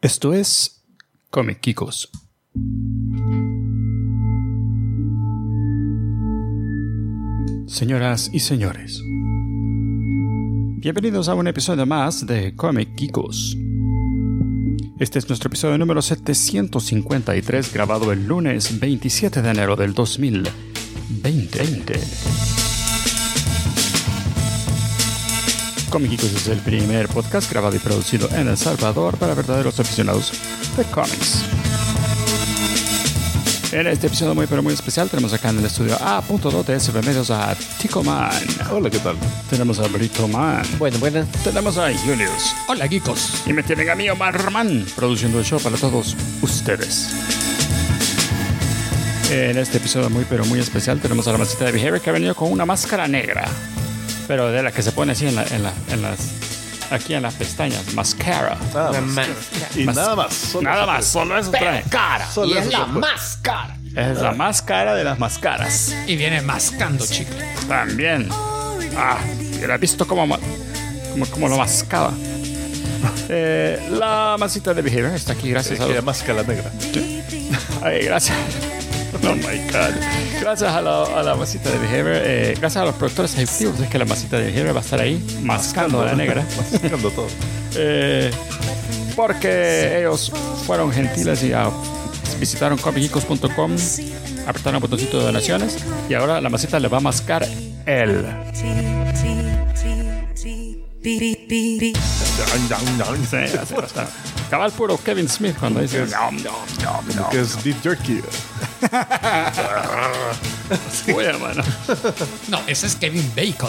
Esto es Comic Geekos. Señoras y señores, bienvenidos a un episodio más de Comic Geekos. Este es nuestro episodio número 753, grabado el lunes 27 de enero del 2020. Comic Geekos es el primer podcast grabado y producido en El Salvador para verdaderos aficionados de cómics. En este episodio muy pero muy especial tenemos acá en el estudio A.2 de SB Medios a Tico Man. Hola, ¿qué tal? Tenemos a Brito Man. Buenas. Tenemos a Julius. Hola, geekos. Y me tienen a mí, Omar Man, produciendo el show para todos ustedes. En este episodio muy pero muy especial tenemos a la masita de Behavior, que ha venido con una máscara negra, pero de la que se pone así en las aquí en las pestañas, mascara. Nada más. Y nada más. Solo eso trae. Cara. Solo Y es eso la se puede. más cara. Es la más cara de las más caras. Y viene mascando chicle. También. Hubiera visto cómo lo mascaba. La masita de Behavior está aquí gracias a Que máscara negra. Ay, gracias. Oh my God. Gracias a la masita de Behavior, gracias a los productores ejecutivos, es que la masita de Behavior va a estar ahí mascando a la negra. Mascando todo. Porque ellos fueron gentiles y visitaron comicgeekos.com, apretaron el botoncito de donaciones y ahora la masita le va a mascar él. Sí, así va a estar. Cabal puro Kevin Smith cuando dice Como que es beef jerky. Uy, hermano. No, ese es Kevin Bacon.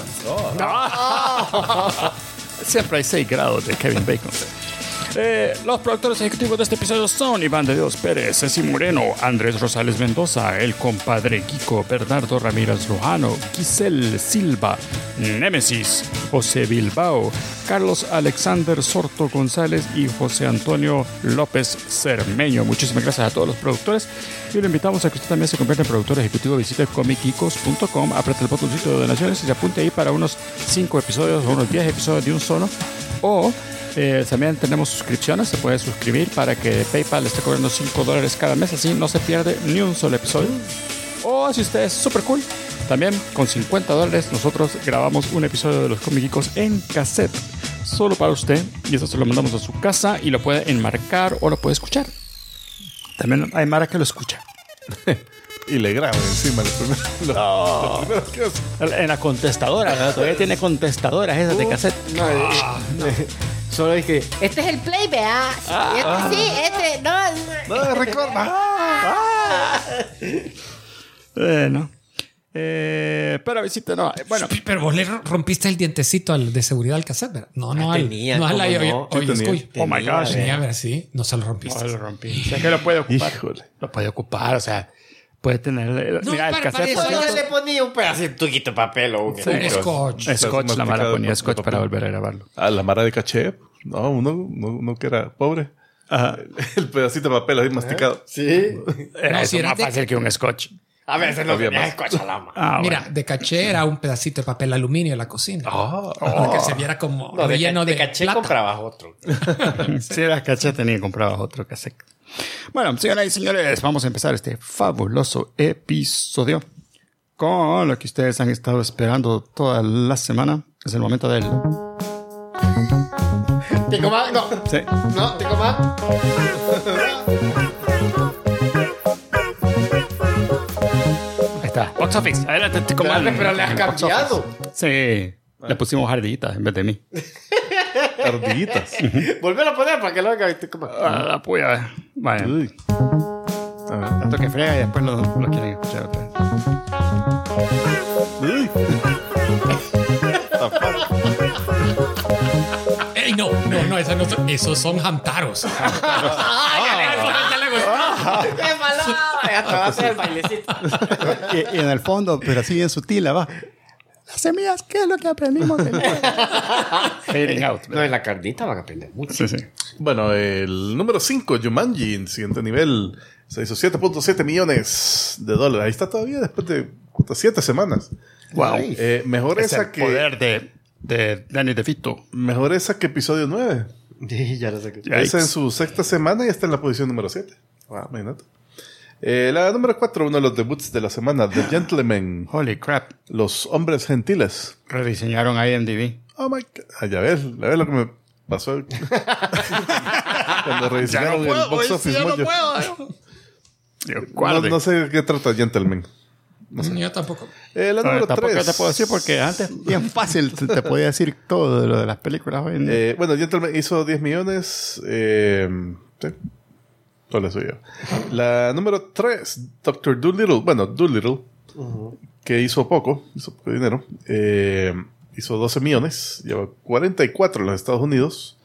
Siempre hay 6 grados de Kevin Bacon. Los productores ejecutivos de este episodio son Iván de Dios Pérez, Ceci Moreno, Andrés Rosales Mendoza, el compadre Kiko, Bernardo Ramírez Lujano, Giselle Silva, Némesis, José Bilbao, Carlos Alexander Sorto González y José Antonio López Cermeño. Muchísimas gracias a todos los productores y lo invitamos a que usted también se convierta en productor ejecutivo. Visite comicgeekos.com, apriete el botoncito de donaciones y se apunte ahí para unos 5 episodios o unos 10 episodios de un solo. O también tenemos suscripciones, se puede suscribir para que PayPal le esté cobrando $5 cada mes, así no se pierde ni un solo episodio. O si usted es super cool, también con $50 nosotros grabamos un episodio de los Comic Geekos en cassette, solo para usted, y eso se lo mandamos a su casa y lo puede enmarcar o lo puede escuchar. También hay Mara que lo escucha. Y le graba encima lo primero que hace. En la contestadora, ¿no? Todavía tiene contestadoras esas de cassette. Solo dije, Este es el play, vea. No, recuerda. Bueno. Pero visite, no. Bueno, pero vos le rompiste el dientecito de seguridad al cassette, ¿verdad? No tenía, no al ¿cómo no? oye, escucha. Oh my gosh. Tenía, a ver, sí, no se lo rompiste. no lo rompí. O sea, que lo puede ocupar. Híjole. Lo puede ocupar, o sea, puede tener. No, mira, el para cassette. eso por ya ejemplo, le ponía un pedacito de papel o un Sí. Un scotch. Scotch, la Mara masticado ponía de scotch papel. para volver a grabarlo. La mara de caché. No, uno que era pobre. Ajá. El pedacito de papel ahí masticado. Sí. Era No, eso si era más de- fácil que un scotch. A veces no Había tenía más. escucha la mano. Mira, Bueno. de caché era un pedacito de papel aluminio en la cocina. Para que se viera como No, relleno de caché plata. comprabas otro. Si era cassette, tenía que comprar otro cassette. Bueno, señoras y señores, vamos a empezar este fabuloso episodio con lo que ustedes han estado esperando toda la semana. Es el momento del. Tico más, no. Sí. No, tico más. Ahí está. Box Office. Adelante, Tico Man. Pero le has Box cambiado. Office. Sí. Le pusimos ardillitas en vez de mí. Ardillitas. Volver a poner para que lo haga. Tico más. La puya. Vaya. Uy. A ver. Tanto que frega y después lo quieren escuchar otra vez. Uy. ¡Ey, no, esos son jantaros. ¡Qué malo! Ya te va a hacer el bailecito. Y en el fondo, pero así bien sutil, va. Las semillas, ¿qué es lo que aprendimos? Fading out. No, en la carnita van a aprender mucho. Sí, sí. Bueno, el número 5, Jumanji, en siguiente nivel, se hizo $7.7 millones. Ahí está todavía después de 7 semanas. Wow. Mejor Es esa el que poder de Danny DeVito. mejor esa que episodio 9. Sí, ya lo sé. Esa en su sexta semana y está en la posición número 7. Wow, imagínate. La número 4, uno de los debuts de la semana, The Gentlemen. Holy crap. Los hombres gentiles. Rediseñaron IMDb. Oh my God. Ya ves lo que me pasó. Cuando rediseñaron el box office. No sé qué trata Gentlemen. No sé. Yo tampoco. La número Tampoco 3. te puedo decir porque antes bien fácil te podía decir todo de lo de las películas hoy en día. Bueno, Gentlemen hizo 10 millones. Sí. Solo eso yo. La número 3, Dr. Dolittle. Bueno, Dolittle. Que hizo poco dinero. Hizo 12 millones. Lleva 44 en los Estados Unidos.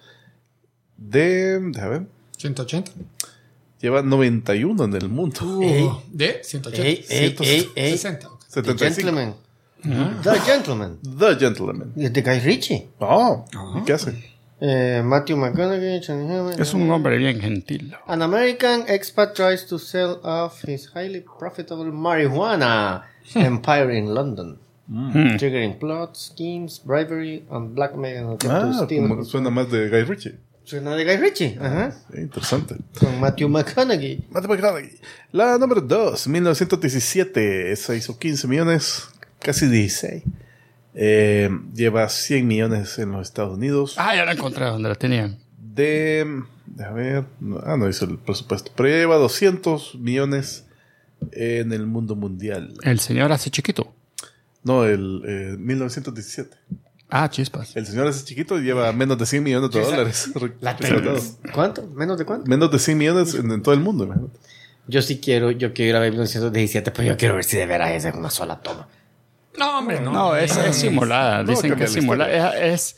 Déjame ver. 180. Lleva 91 en el mundo. ¿De? 180. 60. Okay. 75. The Gentleman. The Gentleman. The Gentleman. Y es de Guy Ritchie. ¿Y qué hace? Matthew McConaughey. Channing Tatum. Es un hombre bien gentil. An American expat tries to sell off his highly profitable marijuana empire in London. Triggering plots, schemes, bribery, and blackmail. Como suena más de Guy Ritchie. Suena de Guy Ritchie. Ajá. Interesante. Con Matthew McConaughey. La número 2, 1917. Esa hizo 15 millones, casi 16. Lleva 100 millones en los Estados Unidos. Ya la encontré donde la tenían. A ver. No dice el presupuesto. Pero lleva 200 millones en el mundo mundial. El señor hace chiquito. No, el 1917. Chispas. El señor ese chiquito lleva menos de 100 millones de dólares. ¿Cuánto? ¿Menos de cuánto? Menos de 100 millones en todo el mundo, imagínate. Yo quiero ir a ver 1917, pero yo quiero ver si de veras es en una sola toma. No, hombre, no. No, es simulada. Dicen que es simulada. Es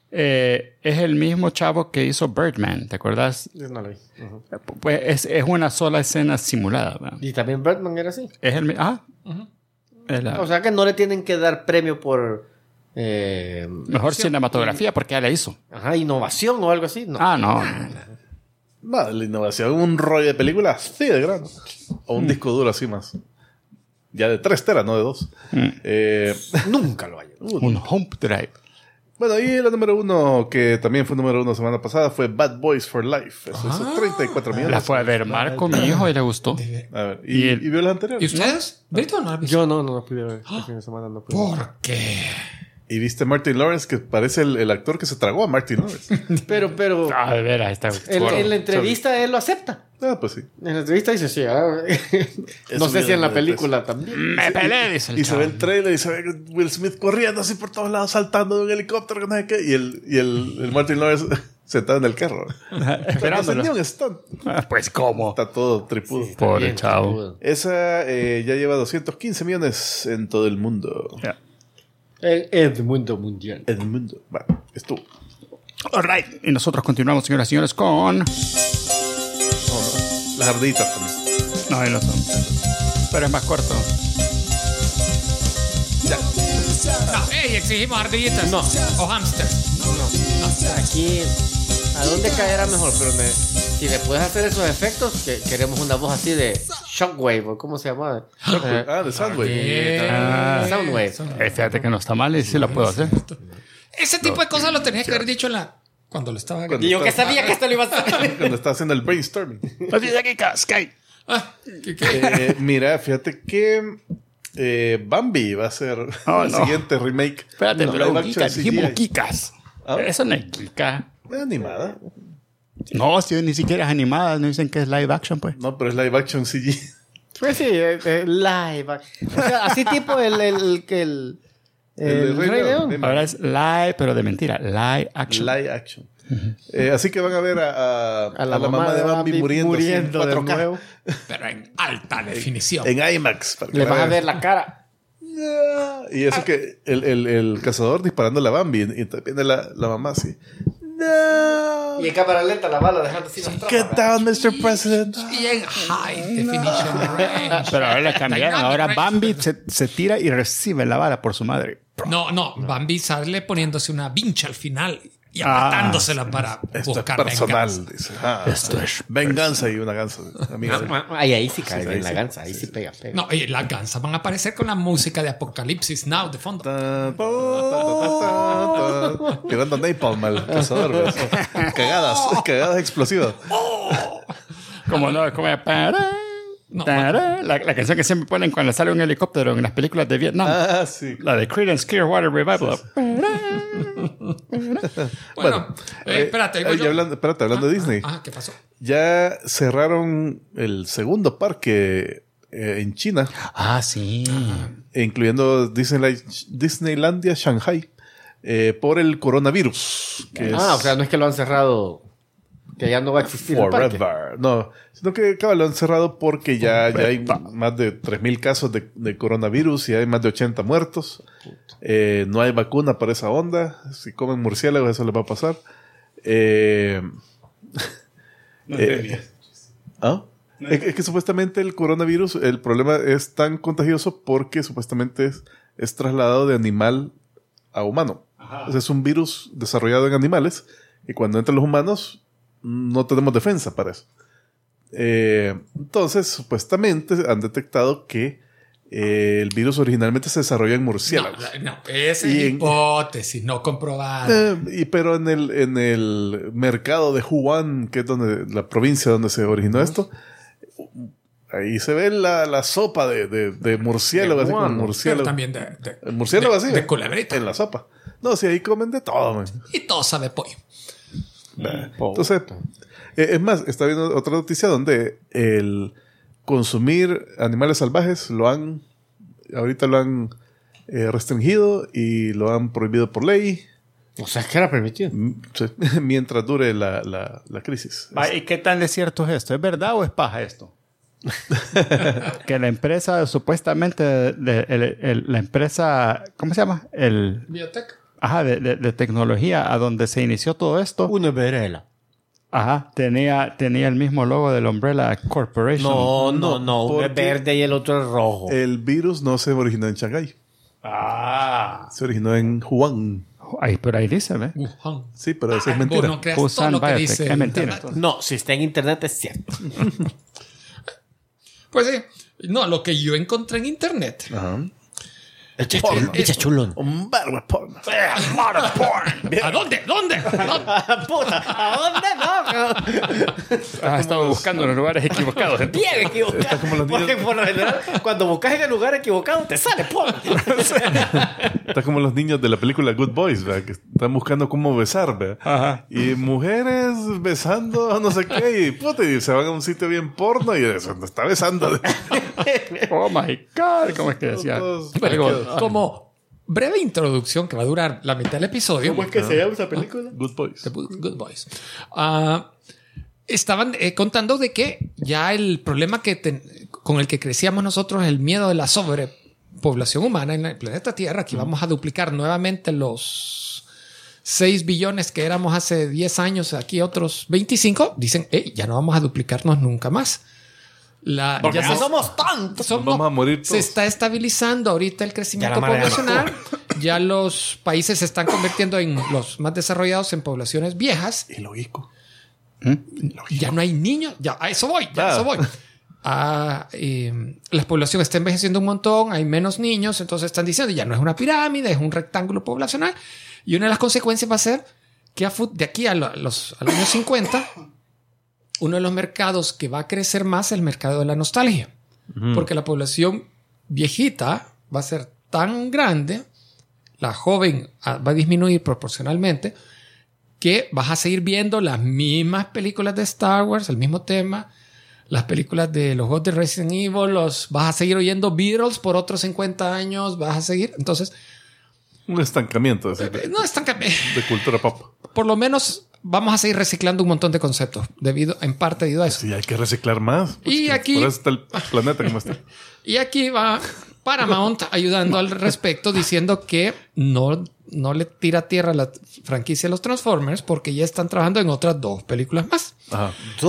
el mismo chavo que hizo Birdman, ¿te acuerdas? Yo no lo vi. Pues es una sola escena simulada, ¿verdad? Y también Birdman era así. Es el O sea que no le tienen que dar premio por... mejor cinematografía porque ya la hizo. Innovación o algo así. No. No. La innovación, un rollo de película así de grande. O un disco duro así más. Ya de 3 teras, no de 2. Nunca lo hay. Un home drive. Bueno, y la número 1, que también fue número 1 la semana pasada, fue Bad Boys for Life. Eso hizo 34 millones. La fue a ver Marco, mi hijo, y le gustó. A ver, ¿y vio la anterior? ¿Y ustedes? ¿Brito o no? Yo no pude ver. Este fin de semana no pude ver. ¿Por qué? ¿Y viste a Martin Lawrence, que parece el actor que se tragó a Martin Lawrence? Pero De veras, está. en la entrevista él lo acepta. Pues sí. En la entrevista dice sí. No sé si en la película también. Me peleé, dice el Y se ve el trailer y se ve Will Smith corriendo así por todos lados, saltando de un helicóptero, que no sé qué. Y el Martin Lawrence sentado en el carro. Esperándolo. No un stunt. Pues, ¿cómo? Está todo tripudo. Pobre chavo. Esa ya lleva 215 millones en todo el mundo. Yeah. El mundo mundial. En el mundo. Bueno, estuvo. Alright. Y nosotros continuamos, señoras y señores, con... Las arditas también. No, ahí no son. Pero es más corto. Exigimos ardillitas. No. O hamsters. No. Aquí, ¿a dónde caerá mejor? Pero si le puedes hacer esos efectos, que queremos una voz así de Shockwave, o ¿cómo se llama? De Soundwave. Soundwave. Fíjate que no está mal y sí lo puedo hacer. Ese tipo de cosas lo tenías que haber dicho cuando lo estaba... Y yo que sabía que esto lo iba a hacer. Cuando estaba haciendo el brainstorming. Así de aquí, Sky. Mira, fíjate que Bambi va a ser el siguiente remake. Espérate, pero live action Kikas, dijimos CGI. Kikas. Eso no es Kika. Es animada. No, si ni siquiera es animada, no dicen que es live action, pues. No, pero es live action CGI. Pues sí, live. O sea, así tipo el Rey León. Ahora es live, pero de mentira. Live action. Live action. Así que van a ver a la mamá de Bambi muriendo en 4K. de nuevo. Pero en alta definición. En IMAX. para que Le la vas a vean. ver la cara. Y eso que el cazador disparando a la Bambi y viene la mamá así. No. Y en cámara lenta la bala dejando así las Get down, Mr. President. Y en high definition range. Pero ahora le cambiaron. Dynamic Ahora range. Bambi se tira y recibe la bala por su madre. No, Bambi sale poniéndose una vincha al final. y apartándosela para Esto buscar es personal, venganza. dice. Esto es venganza y una gansa. Amiga. Ahí sí cae Sí, bien ahí la sí. gansa. Ahí sí pega. No, y las gansas van a aparecer con la música de Apocalipsis Now de fondo. Tirando napalm al cazador. ¿Ves? Cagadas explosivas. Como no, como No, la canción que siempre ponen cuando sale un helicóptero en las películas de Vietnam. Sí. La de Creedence Clearwater Revival. bueno, espérate, digo yo. Hablando de Disney. ¿Qué pasó? Ya cerraron el segundo parque en China, Sí. incluyendo Disneylandia Shanghai, por el coronavirus. O sea, no es que lo han cerrado, que ya no va a existir el parque. Forever. No, sino que lo han cerrado porque ya hay más de 3,000 casos de coronavirus y hay más de 80 muertos. No hay vacuna para esa onda. Si comen murciélagos, eso les va a pasar. Es que supuestamente el coronavirus, el problema es tan contagioso porque supuestamente es trasladado de animal a humano. O sea, es un virus desarrollado en animales y cuando entran los humanos no tenemos defensa para eso. Entonces, supuestamente han detectado que el virus originalmente se desarrolló en murciélagos. No, esa es hipótesis, no comprobada. Pero en el mercado de Wuhan, que es la provincia donde se originó esto, ahí se ve la sopa de murciélago, así como murciélago. Pero también El murciélago así. de culebrita. En la sopa. No, sí, ahí comen de todo, man. Y todo sabe pollo. Entonces, es más, está viendo otra noticia donde el consumir animales salvajes ahorita lo han restringido y lo han prohibido por ley. O sea, es que era permitido. Sí, mientras dure la crisis. ¿Y qué tan de cierto es esto? ¿Es verdad o es paja esto? Que la empresa, supuestamente, la empresa, ¿cómo se llama? Biotech. De tecnología, a donde se inició todo esto. Una verela. Tenía el mismo logo del Umbrella Corporation. No. Uno porque es verde y el otro es rojo. El virus no se originó en Shanghái. Se originó en Wuhan. Pero ahí dice, ¿ve? Wuhan. Sí, pero eso es mentira. No creas todo Wuhan lo que Biotech. dice. Es mentira. Internet. No, si está en internet es cierto. Pues sí. No, lo que yo encontré en internet. Ajá. Echa chulón. Un barba porno. ¿A dónde? Puta, ¿a dónde no? Has estado buscando en los lugares equivocados. Bien equivocado. Está como los niños. Porque por lo general, cuando buscas en el lugar equivocado, te sale porno. Está como los niños de la película Good Boys, ¿verdad? Que están buscando cómo besar, ¿verdad? Ajá. Y mujeres besando no sé qué, y se van a un sitio bien porno y eso, está besando. Oh my God, ¿cómo es que decía? Como breve introducción que va a durar la mitad del episodio. ¿Cómo es que se llama esa película? Good Boys. The Good Boys. Estaban contando de que ya el problema con el que crecíamos nosotros, el miedo de la sobrepoblación humana en el planeta Tierra, que vamos a duplicar nuevamente los 6 billones que éramos hace 10 años, aquí otros 25, dicen, ya no vamos a duplicarnos nunca más. Porque ya somos tantos. Vamos a morir todos. Se está estabilizando ahorita el crecimiento poblacional. Ya los países se están convirtiendo en los más desarrollados en poblaciones viejas. Y lógico. Ya no hay niños. Ya a eso voy. La población está envejeciendo un montón. Hay menos niños. Entonces están diciendo ya no es una pirámide, es un rectángulo poblacional. Y una de las consecuencias va a ser que de aquí al año 50... uno de los mercados que va a crecer más es el mercado de la nostalgia. Porque la población viejita va a ser tan grande, la joven va a disminuir proporcionalmente, que vas a seguir viendo las mismas películas de Star Wars, el mismo tema, las películas de los juegos de Resident Evil, vas a seguir oyendo Beatles por otros 50 años, vas a seguir. Entonces, un estancamiento no estancamiento de cultura pop. Por lo menos vamos a seguir reciclando un montón de conceptos, en parte debido a eso. Sí, hay que reciclar más. Y aquí... Por eso está el planeta como está. Y aquí va Paramount ayudando al respecto, diciendo que no le tira a tierra la franquicia de los Transformers porque ya están trabajando en otras 2 películas más. Ajá.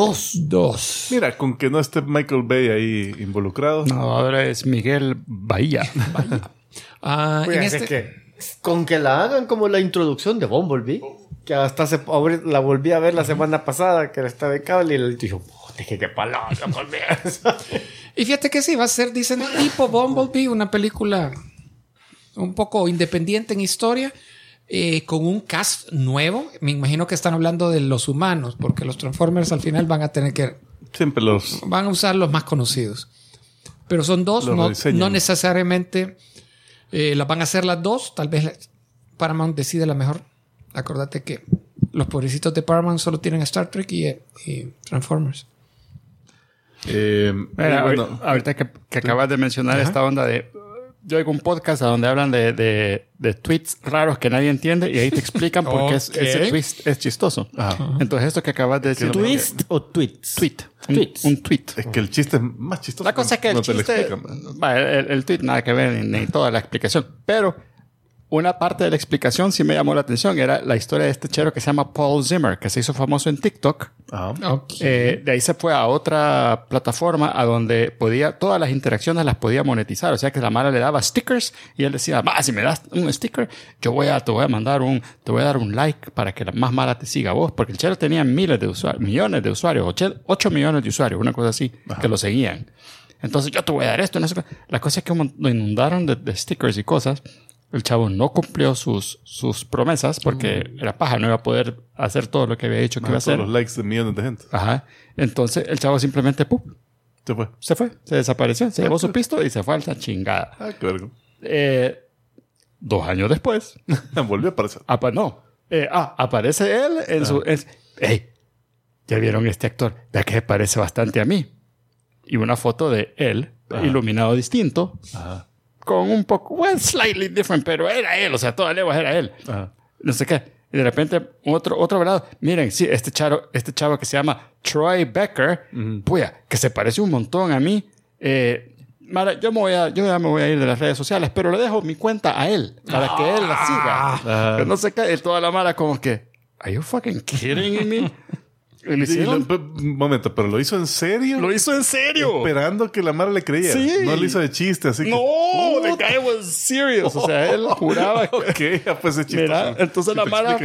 2. Mira, con que no esté Michael Bay ahí involucrado. No, ahora es Miguel Bahía. En Con que la hagan como la introducción de Bumblebee. Que hasta la volví a ver la semana pasada, que estaba de cable, y le dijo, qué palabra, volví a eso. Y fíjate que sí, va a ser, dicen, tipo Bumblebee, una película un poco independiente en historia, con un cast nuevo. Me imagino que están hablando de los humanos, porque los Transformers al final van a tener que... Siempre van a usar los más conocidos. Pero son dos, no necesariamente las van a hacer las dos. Tal vez Paramount decide la mejor. Acordate que los pobrecitos de Paramount solo tienen Star Trek y Transformers. Bueno, ahorita que acabas de mencionar esta onda de... Yo oigo un podcast a donde hablan de tweets raros que nadie entiende y ahí te explican por qué ese tweet es chistoso. Entonces esto que acabas de decir... ¿Twist o tweets? Tweets. Un tweet. Es que el chiste es más chistoso. La cosa es que el chiste... el tweet nada que ver ni toda la explicación. Pero una parte de la explicación sí me llamó la atención. Era la historia de este chero que se llama Paul Zimmer, que se hizo famoso en TikTok. De ahí se fue a otra plataforma a donde todas las interacciones las podía monetizar. O sea que la mara le daba stickers y él decía, si me das un sticker, te voy a dar un like para que la más mala te siga a vos. Porque el chero tenía millones de usuarios, 8 millones de usuarios, una cosa así, que lo seguían. Entonces yo te voy a dar esto. La cosa es que lo inundaron de stickers y cosas. El chavo no cumplió sus promesas porque era paja, no iba a poder hacer todo lo que había dicho que iba a hacer. Los likes de millones de gente. Entonces el chavo simplemente se desapareció, se llevó su pisto y se fue a la chingada. Qué verga. 2 años después volvió a aparecer. Aparece él en su... ¡Hey! ¿Ya vieron este actor? Vea que se parece bastante a mí. Y una foto de él, iluminado distinto. Con un poco, slightly different, pero era él, o sea, toda leguas era él. No sé qué. Y de repente, otro velado. Miren, sí, este chavo que se llama Troy Becker, que se parece un montón a mí. Mara, yo ya me voy a ir de las redes sociales, pero le dejo mi cuenta a él, para que él la siga. Pero no sé qué, y toda la mara como que, ¿are you fucking kidding me? Un momento, ¿pero lo hizo en serio? ¡Lo hizo en serio! Esperando que la Mara le creyera. Sí. No lo hizo de chiste, así que... No, the guy was serious. O sea, él juraba que... pues es chistoso. Mira, entonces la Mara...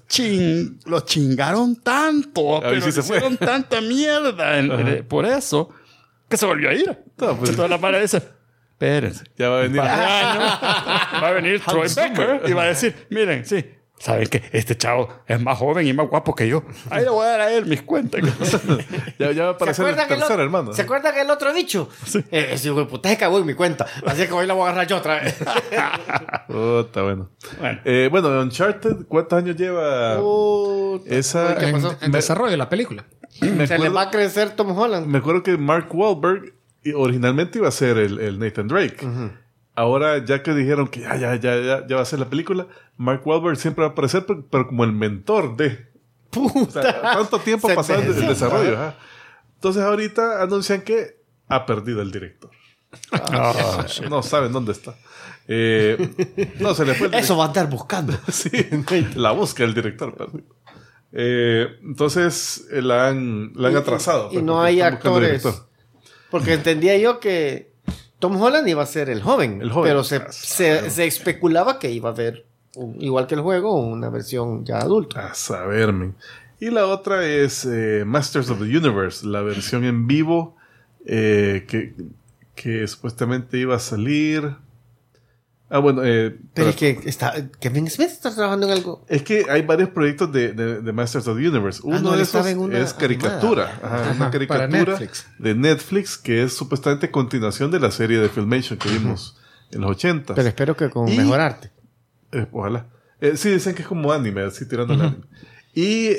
Lo chingaron tanto, pero sí se hicieron tanta mierda por eso, que se volvió a ir. Entonces la Mara dice... Espérense. Ya va a venir. Va a venir Troy Becker y va a decir... Miren, sí... ¿Saben que este chavo es más joven y más guapo que yo? Ahí le voy a dar a él mis cuentas. ya va a aparecer el tercer hermano. ¿Se acuerda que el otro dicho? Sí. Ese hijo de puta se cagó en mi cuenta. Así que hoy la voy a agarrar yo otra vez. Está bueno. Bueno, Uncharted, ¿cuántos años lleva esa? En desarrollo de la película. Se le va a crecer Tom Holland. Me acuerdo que Mark Wahlberg originalmente iba a ser el Nathan Drake. Ahora, ya que dijeron que ya va a ser la película, Mark Wahlberg siempre va a aparecer, pero como el mentor de... ¡Puta! O sea, ¿cuánto tiempo ha pasado el desarrollo? Entonces, ahorita anuncian que ha perdido el director. No saben dónde está. No, se le fue el Eso va a andar buscando. Sí, la busca el director. Entonces, la han atrasado. Y no hay actores. Porque entendía yo que Tom Holland iba a ser el joven, pero se especulaba que iba a haber, igual que el juego, una versión ya adulta. A saber, man. Y la otra es Masters of the Universe, la versión en vivo que supuestamente iba a salir. Pero es que Kevin Smith está trabajando en algo. Es que hay varios proyectos de Masters of the Universe. Uno de esos es caricatura. Una caricatura de Netflix que es supuestamente continuación de la serie de Filmation que vimos en los 80. Pero espero que con mejor arte. Ojalá. Sí, dicen que es como anime, así tirando el anime. Y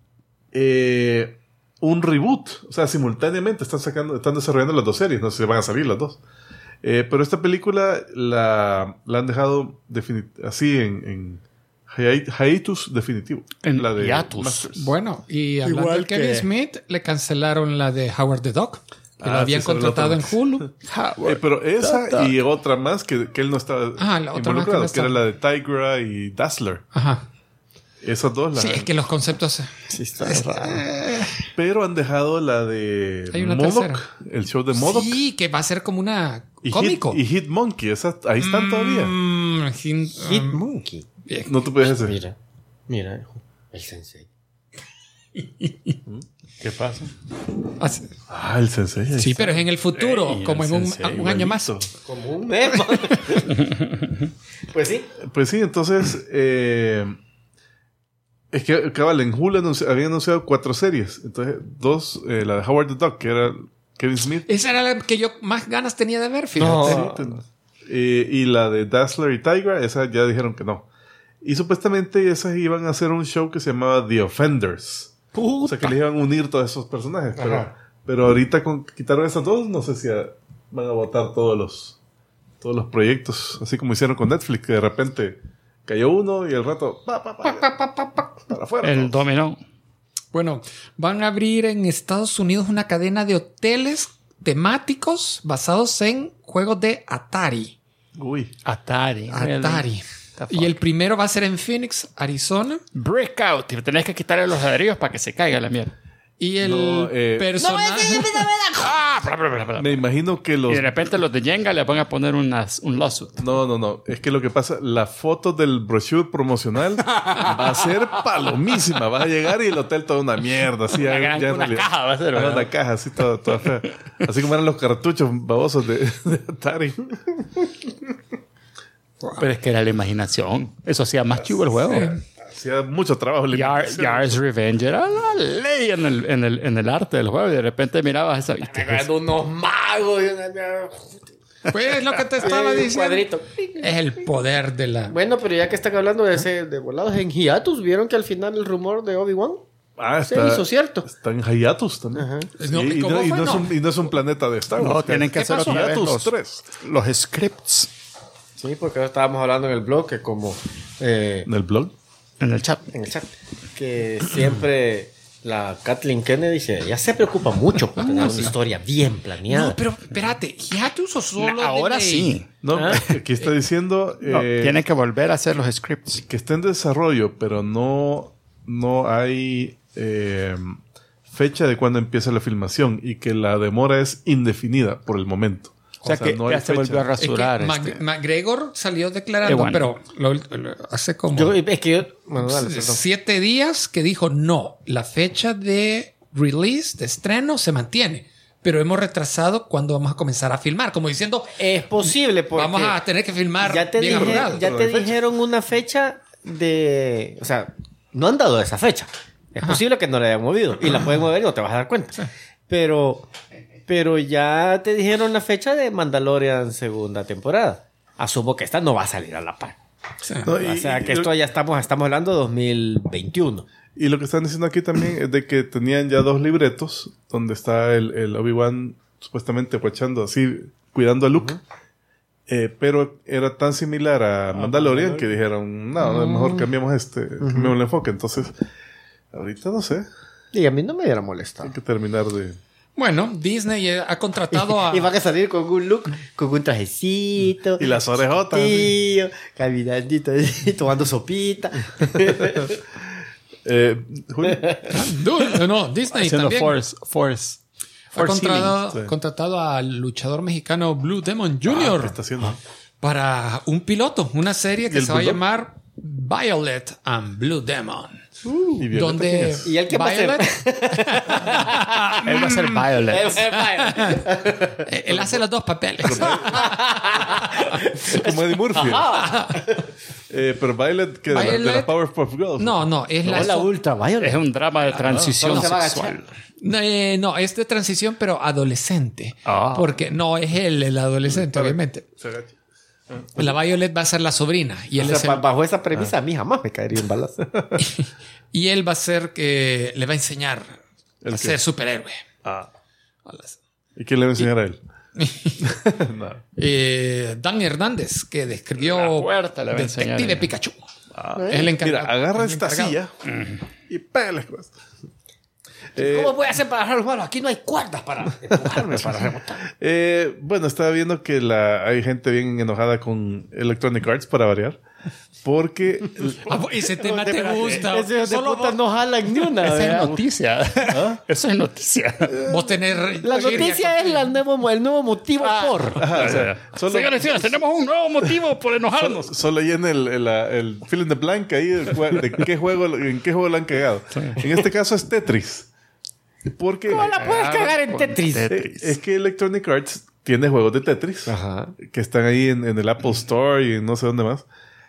un reboot. O sea, simultáneamente están desarrollando las dos series. No sé si van a salir las dos. Pero esta película la han dejado así en hiatus definitivo. En la de hiatus. Bueno, y hablando de Kevin Smith, le cancelaron la de Howard the Duck, que lo habían contratado en Hulu. Pero esa y otra más que él no estaba involucrado, que era la de Tigra y Dazzler. Ajá. Esas dos. Sí, es que los conceptos... Sí, está pero han dejado la de MODOK, el show de MODOK. Sí, que va a ser como una cómico. Y Hitmonkey, ahí están todavía. Hitmonkey. No te puedes decir. Mira. El Sensei. ¿Qué pasa? Así- El Sensei. Sí, pero es en el futuro, Ey, como el en Sensei, un año más. igualito. Como un mes. Pues sí. Pues sí, entonces... es que, cabal, en Hulu habían anunciado 4 series. Entonces, 2, la de Howard the Duck, que era Kevin Smith. Esa era la que yo más ganas tenía de ver, fíjate. Y la de Dazzler y Tigra, esa ya dijeron que no. Y supuestamente esas iban a hacer un show que se llamaba The Offenders. O sea, que les iban a unir todos esos personajes. Pero ahorita quitaron esas 2, no sé si van a votar todos los proyectos. Así como hicieron con Netflix, que de repente cayó uno y el rato... para afuera. El dominó. Bueno, van a abrir en Estados Unidos una cadena de hoteles temáticos basados en juegos de Atari. Uy. Atari. Y el primero va a ser en Phoenix, Arizona. Breakout. Y tenés que quitarle los ladrillos para que se caiga la mierda. Y el personaje... Me imagino que los... Y de repente los de Jenga le van a poner un lawsuit. No. Es que lo que pasa, la foto del brochure promocional va a ser palomísima. Vas a llegar y el hotel toda una mierda. Así, Una caja va a ser, ¿verdad? Una caja así toda fea. Así como eran los cartuchos babosos de Atari. Pero es que era la imaginación. Eso hacía más chivo el juego. Hacía mucho trabajo. Yars Revenge era la ley en el arte del juego. Y de repente mirabas esa... Unos magos. Pues es lo que te estaba diciendo. Cuadrito. Es el poder de la... Bueno, pero ya que están hablando de volados en hiatus, ¿vieron que al final el rumor de Obi-Wan se hizo cierto? Está en hiatus también. Sí, No, ¿cómo fue? y no es un planeta de Star Wars. No, tienen que hacer otra vez hiatus 3. los scripts Sí, porque ahora estábamos hablando en el blog que como... ¿En el blog? en el chat. en el chat, que siempre la Kathleen Kennedy ya se preocupa mucho por tener una historia bien planeada. No, pero espérate, ¿hiatus o solo Ahora de ley? sí. No, aquí está diciendo No, tienen que volver a hacer los scripts. que está en desarrollo, pero no hay fecha de cuándo empieza la filmación y que la demora es indefinida por el momento. O sea que no hay ya se fecha. volvió a Es que rasurar. McGregor salió declarando, Bueno. pero hace como Bueno, dale, perdón. 7 días que dijo no, la fecha de release, de estreno, se mantiene. Pero hemos retrasado cuando vamos a comenzar a filmar. Como diciendo, Es posible porque vamos a tener que filmar ya te, bien arrugado. dijeron una fecha de... O sea, no han dado esa fecha. Es posible que no la hayan movido. Y la pueden mover y no te vas a dar cuenta. Pero ya te dijeron la fecha de Mandalorian segunda temporada. Asumo que esta no va a salir a la par. Sí. No, O sea, que esto ya estamos hablando de 2021. Y lo que están diciendo aquí también es de que tenían ya 2 libretos donde está el Obi-Wan supuestamente guachando así, cuidando a Luke. Pero era tan similar a Mandalorian que dijeron, no, mejor cambiamos cambiamos el enfoque. Entonces, ahorita no sé. Y a mí no me hubiera molestado. Hay que terminar de... Bueno, Disney ha contratado a... Y van a salir con un look, con un trajecito. Y las orejotas. Tío, caminandito, tomando sopita. Julio, No, Disney Haciendo también Force ha healing. Sí. contratado al luchador mexicano Blue Demon ¿qué Jr. está haciendo? para un piloto, una serie ¿Y que el se va a bulldog? llamar Violet and Blue Demon. ¿Y Violeta quién Donde es? ¿Y él qué va a hacer? Él va a ser Violet. Él hace los 2 papeles. Es como Eddie Murphy. Pero Violet, que de Violet- la Powerpuff Girls. No, es No, la Ultra Violet. Es un drama de transición ¿Cómo se va a sexual. No, es de transición, pero adolescente. Ah. Porque no es él el adolescente, obviamente. Se agacha. La Violet va a ser la sobrina. Y O él, sea, es el- bajo esa premisa, a mí jamás me caería un balazo. y él va a ser que le va a enseñar ¿El a qué? ser superhéroe. Ah. ¿Y quién le va a enseñar a él? No. Dan Hernández, que describió La puerta le va a enseñar Detective ella. Pikachu. Es el encargado. Mira, agarra el esta encargado. silla y pégale. ¿Cómo voy a hacer para bajar los malos? Aquí no hay cuerdas para empujarme, para remontar. Bueno, estaba viendo que hay gente bien enojada con Electronic Arts para variar. Porque Ese tema te gusta. Ese de Solo puta vos, no jalan ni una. Esa es ¿verdad? noticia. Eso es noticia. vos tenés... La noticia es el nuevo motivo por. ajá, o sea, solo, Señores y señores, tenemos un nuevo motivo por enojarnos. solo llena el fill in the blank ahí de en qué juego lo han cagado. En este caso es Tetris. Porque ¿Cómo la puedes cagar en Tetris? es que Electronic Arts tiene juegos de Tetris que están ahí en el Apple Store y no sé dónde más.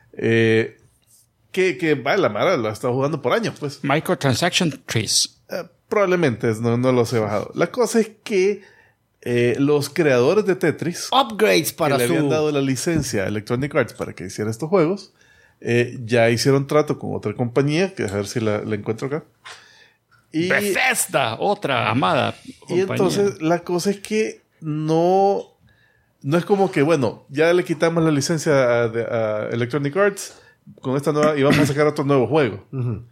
Que la Mara lo ha estado jugando por años, pues. Microtransaction trees. Probablemente, no los he bajado. La cosa es que los creadores de Tetris, Upgrades para que le habían su... dado la licencia a Electronic Arts para que hiciera estos juegos, ya hicieron trato con otra compañía, que a ver si la encuentro acá. Y Bethesda, otra amada compañía. Y entonces la cosa es que no es como que, bueno, ya le quitamos la licencia a Electronic Arts con esta nueva y vamos a sacar otro nuevo juego.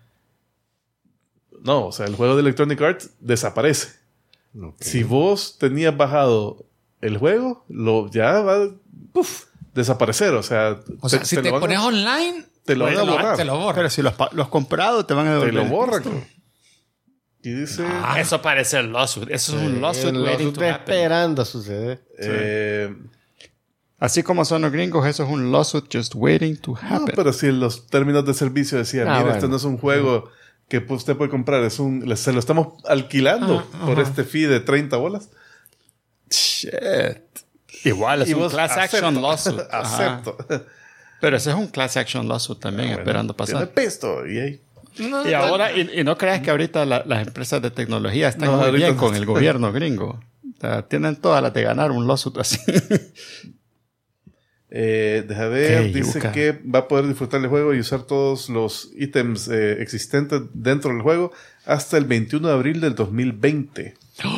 No, o sea, el juego de Electronic Arts desaparece. Si vos tenías bajado el juego, ya va a desaparecer. O sea, si te pones online, te lo van a borrar. te lo borran. Pero si los has comprado, te van a Te devolver. lo borran. Y dice... Eso parece el lawsuit. Eso es un lawsuit El waiting lawsuit to happen. esperando a suceder. Así como son los gringos, eso es un lawsuit just waiting to No, happen. pero si en los términos de servicio decían, mira, bueno. este no es un juego que usted puede comprar, se lo estamos alquilando por este fee de 30 bolas. Shit. Igual es Y un vos, class action lawsuit. Ajá. Acepto. Pero ese es un class action lawsuit también, esperando Tiene pasar. pesto. Y ahí... Y ahora, y no creas que ahorita las empresas de tecnología están No, muy ahorita bien no con están. el gobierno gringo. O sea, tienen todas las de ganar un lawsuit así. Deja ver, Qué dice yuca. que va a poder disfrutar el juego y usar todos los ítems existentes dentro del juego hasta el 21 de abril del 2020.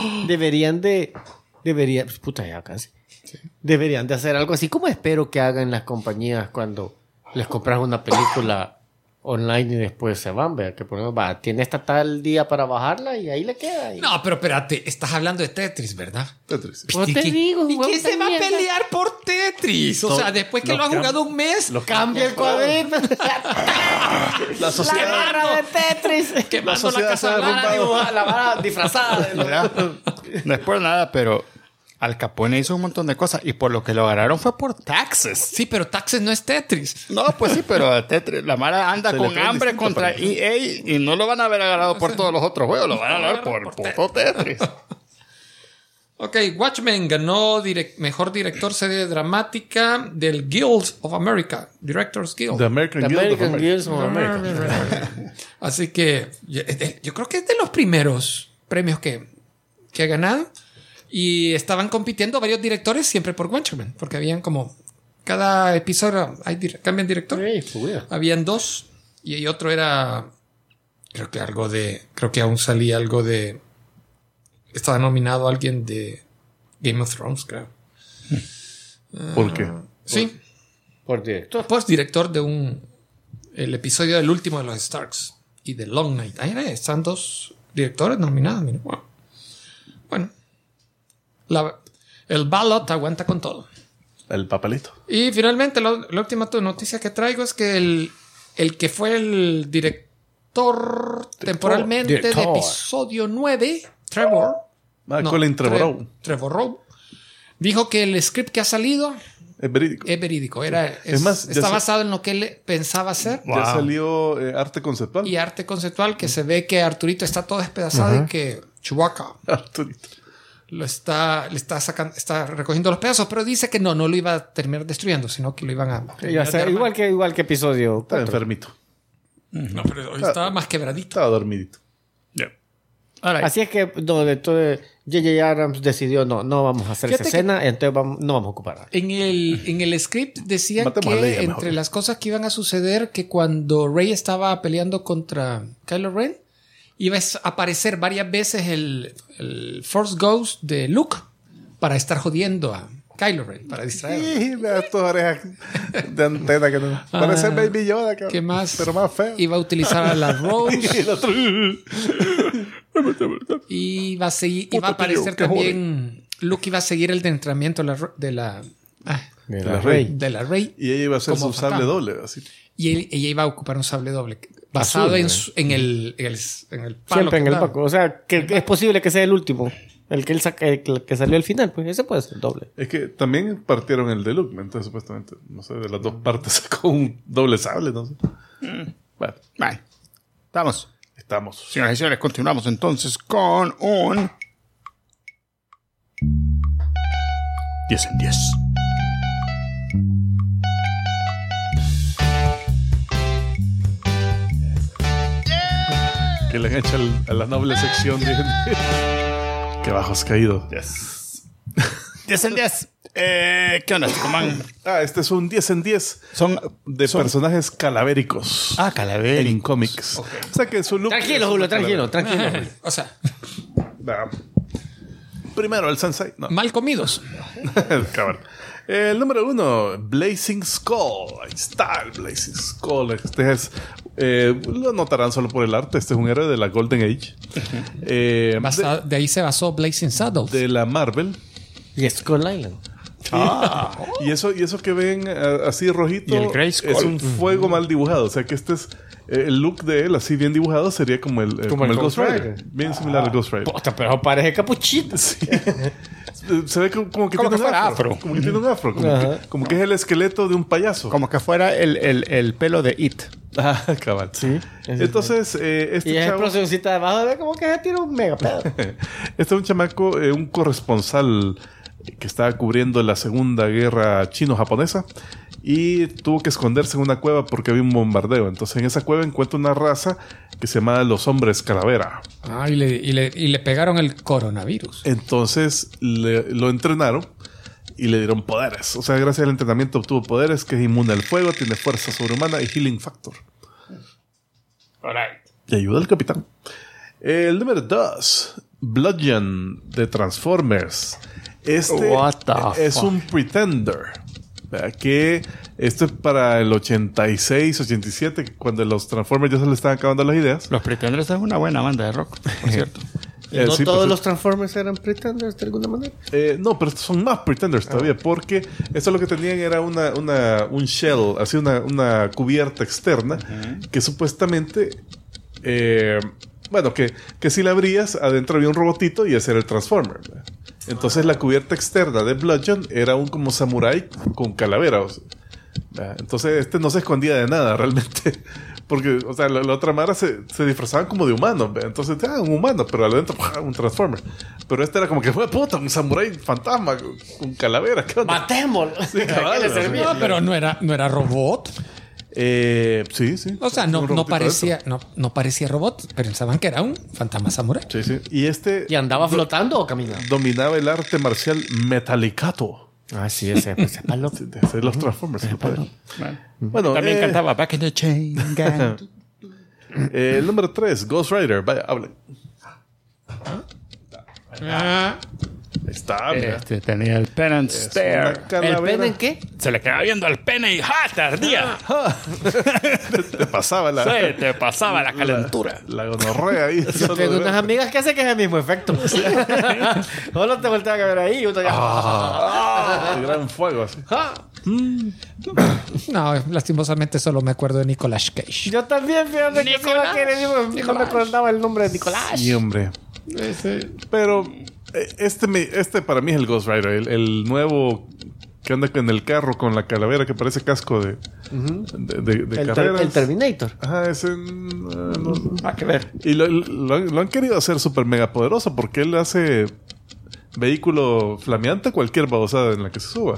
Puta, ya casi. Deberían de hacer algo así como espero que hagan las compañías cuando les compras una película online y después se van, vea, que ponemos, tiene esta tal día para bajarla y ahí le queda. No, pero espérate, estás hablando de Tetris, ¿verdad? Tetris. Pues te digo, ¿Y juego quién se de va a mierda. pelear por Tetris? O sea, después que lo has jugado un mes, Cambia el cuadrito. La La sociedad... barra de Tetris. quemando la sociedad se casa ha blanca. derrumbado. La barra disfrazada. No es por nada, pero Al Capone hizo un montón de cosas y por lo que lo agarraron fue por taxes. Sí, pero Taxes no es Tetris. No, pues sí, pero Tetris, la Mara anda Se le con fue hambre distinto contra para mí. EA y no lo van a haber agarrado por todos los otros juegos, lo van a agarrar por puto Tetris. Ok, Watchmen ganó mejor director serie dramática del Guild of America, Directors Guild. The American Guild of America. Guilds of America. Así que yo creo que es de los primeros premios que ha ganado. Y estaban compitiendo varios directores siempre por Watchmen, porque habían como... Cada episodio cambian director. Habían dos y otro era... Creo que aún salía algo de... Estaba nominado alguien de Game of Thrones, creo. ¿Por qué? Sí. Por director. Pues director de el episodio del último de los Starks y de Long Night. Ahí están dos directores nominados. Mira. Bueno. El ballot aguanta con todo. El papelito. Y finalmente la última noticia que traigo es que el que fue el director temporalmente de episodio 9, Trevor. Colin Trevorrow. Trevorrow. Dijo que el script que ha salido Es verídico. es verídico. Está basado en lo que él pensaba hacer. Ya salió arte conceptual. Y arte conceptual, que se ve que Arturito está todo despedazado y que Chewbacca Arturito. le está recogiendo los pedazos, pero dice que no lo iba a terminar destruyendo, sino que lo iban a... Igual que episodio Estaba 4. enfermito. No, pero hoy estaba más quebradito. Estaba dormidito. Así es que J.J. Abrams decidió no vamos a hacer Fíjate esa escena, entonces no vamos a ocupar. En el script decía Matemos a Leia que mejor. entre las cosas que iban a suceder, que cuando Rey estaba peleando contra Kylo Ren, iba a aparecer varias veces el Force Ghost de Luke para estar jodiendo a Kylo Ren, para distraerlo. Sí, estas orejas de antena que no. Parece Baby Yoda, cabrón. ¿Qué más? Pero más feo. Iba a utilizar a la Rose. Y el otro... Y va a aparecer qué también. Luke iba a seguir el entrenamiento de la De la Rey. De la Rey. Y ella iba a hacer Como su sable fantasma. doble. Así. Y ella iba a ocupar un sable doble. Basado en el palo. Siempre en que el da. Paco. O sea, que es posible que sea el último. El que el que salió al final. Pues ese puede ser doble. Es que también partieron el de Luke. Entonces, supuestamente, no sé, de las dos partes sacó un doble sable, no sé. Bueno, Vale. Estamos. estamos. Señoras y señores, continuamos entonces con un 10 en 10. Que le han hecho a la noble sección de... Qué bajos caídos. 10 en 10. ¿Qué onda, Chicomán? Este es un 10 en 10 Son de personajes calavéricos. calavera. En cómics. O sea que su look... Tranquilo, Julio, tranquilo. O sea, Ah. Primero, el Sensei. No. mal comidos. Cabrón. El número 1, Blazing Skull. Ahí está el Blazing Skull. Este es... lo notarán solo por el arte. Este es un héroe de la Golden Age. De ahí se basó Blazing Saddles. De la Marvel. Y Skull Island. Y eso que ven así rojito Y el Grayskull. es un fuego mal dibujado. O sea que este es el look de él, así bien dibujado, sería como el Ghost Rider. Bien similar al Ghost Rider. Puta, pero parece capuchito. Sí. Se ve como que Como tiene que un fuera afro. afro. Como que tiene un afro. Como que es el esqueleto de un payaso. Como que fuera el pelo de It. Ah, cabal. Sí. Entonces, este Y esa chavo... explosioncita de abajo ve como que se tira un mega pedo. Este es un chamaco, un corresponsal que estaba cubriendo la Segunda Guerra Chino-Japonesa y tuvo que esconderse en una cueva porque había un bombardeo. Entonces en esa cueva encuentra una raza que se llama los hombres calavera. Y le pegaron el coronavirus. Entonces lo entrenaron y le dieron poderes. O sea, gracias al entrenamiento obtuvo poderes, que es inmune al fuego, tiene fuerza sobrehumana y healing factor. Y ayuda al capitán. El número 2, Bludgeon de Transformers. What the es un Pretender. ¿Verdad? Que esto es para el 86, 87, cuando los Transformers ya se les estaban acabando las ideas. Los Pretenders es una buena banda de rock, por cierto. ¿No Sí, todos pues, los Transformers eran Pretenders de alguna manera? no, pero estos son más Pretenders todavía, porque esto lo que tenían era un shell, así una cubierta externa, que supuestamente, bueno, que si la abrías, adentro había un robotito y ese era el Transformer, ¿verdad? Entonces la cubierta externa de Bludgeon era un como samurái con calavera. O sea, entonces este no se escondía de nada realmente. Porque, o sea, la otra mara se disfrazaban como de humanos. Entonces, un humano, pero adentro un Transformer. Pero este era como que fue puta, un samurái fantasma con calavera. ¿Qué onda? ¡Matémoslo! Sí, cabal, No, pero no era robot. sí. O sea, Un no robotito parecía robot. Pensaban que era un fantasma samurái. adentro. Sí. Y este ¿Y andaba flotando o caminando? dominaba el arte marcial Metalicato. Ah, sí, ese palo. De hacer los Transformers. se puede. Bueno, También cantaba Back in the Chain Gang. El número 3, Ghost Rider. Vaya, hable. Ahí está, mira. Tenía el pen and Es stare. una calavera. ¿El pene en qué? Se le quedaba viendo el pene y ¡ja! Tardía. Te pasaba la... Sí, te pasaba la calentura. La gonorrea ahí. Yo tengo unas amigas que hacen que es el mismo efecto. Solo te voltean a ver ahí y uno ya... El gran fuego así. No, lastimosamente solo me acuerdo de Nicolas Cage. Yo también, fíjate que se va a querer. No me acordaba el nombre de Nicolás. Sí, hombre. Pero este para mí es el Ghost Rider. El nuevo que anda en el carro con la calavera que parece casco de carreras. El Terminator. Ajá, ese... no. Que ver. Y lo han querido hacer súper mega poderoso porque él hace vehículo flameante cualquier babosada en la que se suba.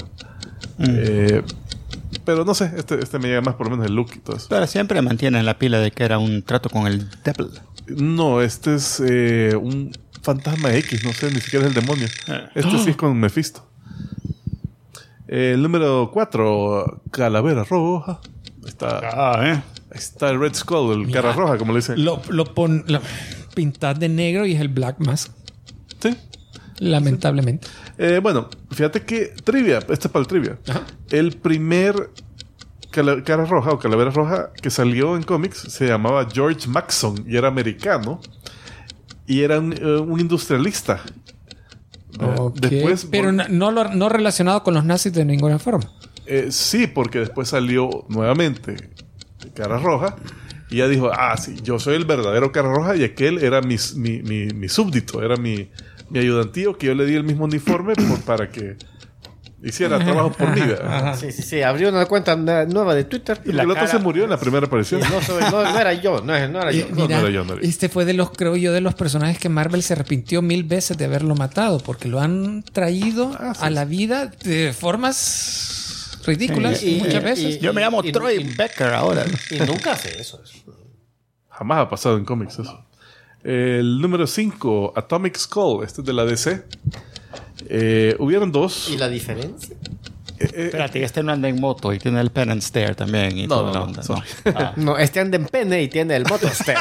Pero no sé, este me llega más por lo menos el look y todo eso. Pero siempre mantienen la pila de que era un trato con el Devil. No, este es un fantasma X, no sé, ni siquiera es el demonio. Este sí es con Mephisto. El número 4, Calavera Roja. Ahí está el Red Skull, el cara roja, como le dicen. Lo pintas de negro y es el Black Mask. Sí. Lamentablemente. Bueno, fíjate que trivia, este es para el trivia. Ajá. El primer cara roja o calavera roja que salió en cómics se llamaba George Maxson y era americano y era un industrialista. Ok, Después, pero no relacionado con los nazis de ninguna forma. Sí, porque después salió nuevamente Cara Roja y ella dijo, sí, yo soy el verdadero Cara Roja y aquel era mi súbdito, era mi ayudantío, que yo le di el mismo uniforme para que hiciera trabajo por mí. Sí. Abrió una cuenta nueva de Twitter. Y el otro se murió en la primera aparición. No era yo. No era yo. Mira, no era yo. este fue creo yo, de los personajes que Marvel se arrepintió 1000 veces de haberlo matado, porque lo han traído a la vida de formas ridículas muchas veces. Yo me llamo Troy Becker ahora. Y nunca hace eso. Jamás ha pasado en cómics eso. El número 5, Atomic Skull. Este es de la DC. Hubieron 2. ¿Y la diferencia? Espérate, este no anda en moto y tiene el pen and stare también. Y toda la onda. No, este anda en pene y tiene el motostare.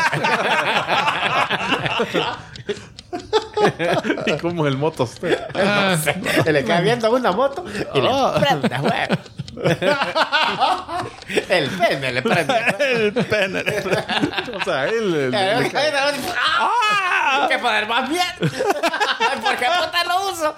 ¿Y cómo es el motostare? Se le cae viendo una moto y le prende, güey. El pene le prende. El pen. O sea, él... ¡Que poder más bien! ¿Por qué puta lo uso?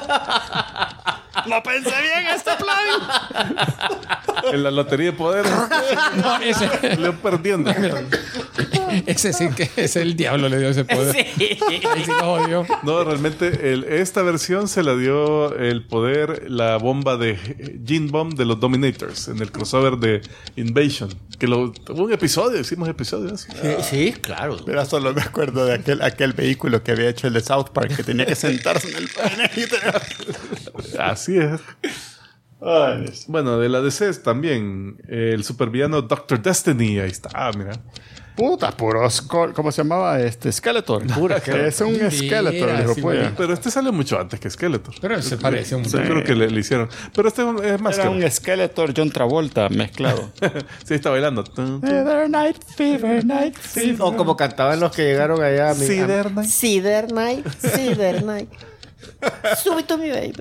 No pensé bien este plan. En la lotería de poder. No, ese Le perdiendo. sí que es el diablo le dio ese poder. Sí. Ahí sí lo jodió. No, realmente esta versión se la dio el poder, la bomba de Gene Bomb de los Dominators en el crossover de Invasion. Que hubo un episodio, hicimos episodios. Sí, claro. Pero solo me acuerdo de aquel vehículo que había hecho el de South Park, que tenía que sentarse en el pene y Así es. Bueno, de la DC también el supervillano Dr. Destiny. Ahí está, mira. Puta, ¿cómo se llamaba? Skeletor. Es un Skeletor, hijo sí, puya. Pero este sale mucho antes que Skeletor. Pero se parece un Yo creo que le hicieron. Pero este es más Era un Skeletor John Travolta mezclado. Sí, está bailando. Fever Night, Fever Night, Fever. O como cantaban los que llegaron allá. Cider Night. Cider Night. Cider Night. Súbito mi baby.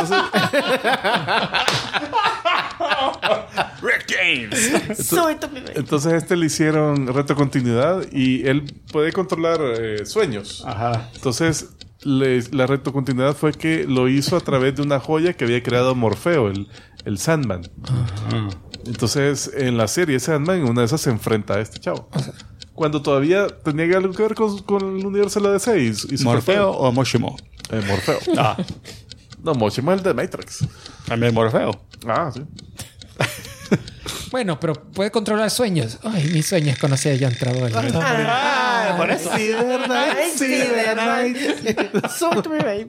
Rick James. Súbito mi baby. Entonces le hicieron retrocontinuidad y él puede controlar sueños. Ajá. Entonces la retrocontinuidad fue que lo hizo a través de una joya que había creado Morfeo, el Sandman. Entonces en la serie Sandman, una de esas se enfrenta a este chavo. Cuando todavía tenía algo que ver con el universo de la DC y ¿Morfeo o Moshimo? Morfeo. No, Moshimo es el de Matrix. También Morfeo. Sí. Bueno, pero puede controlar sueños. Ay, mi sueño es conocer a John Travolta. Por eso. Cider Night. Cider Night. Súbito mi baby.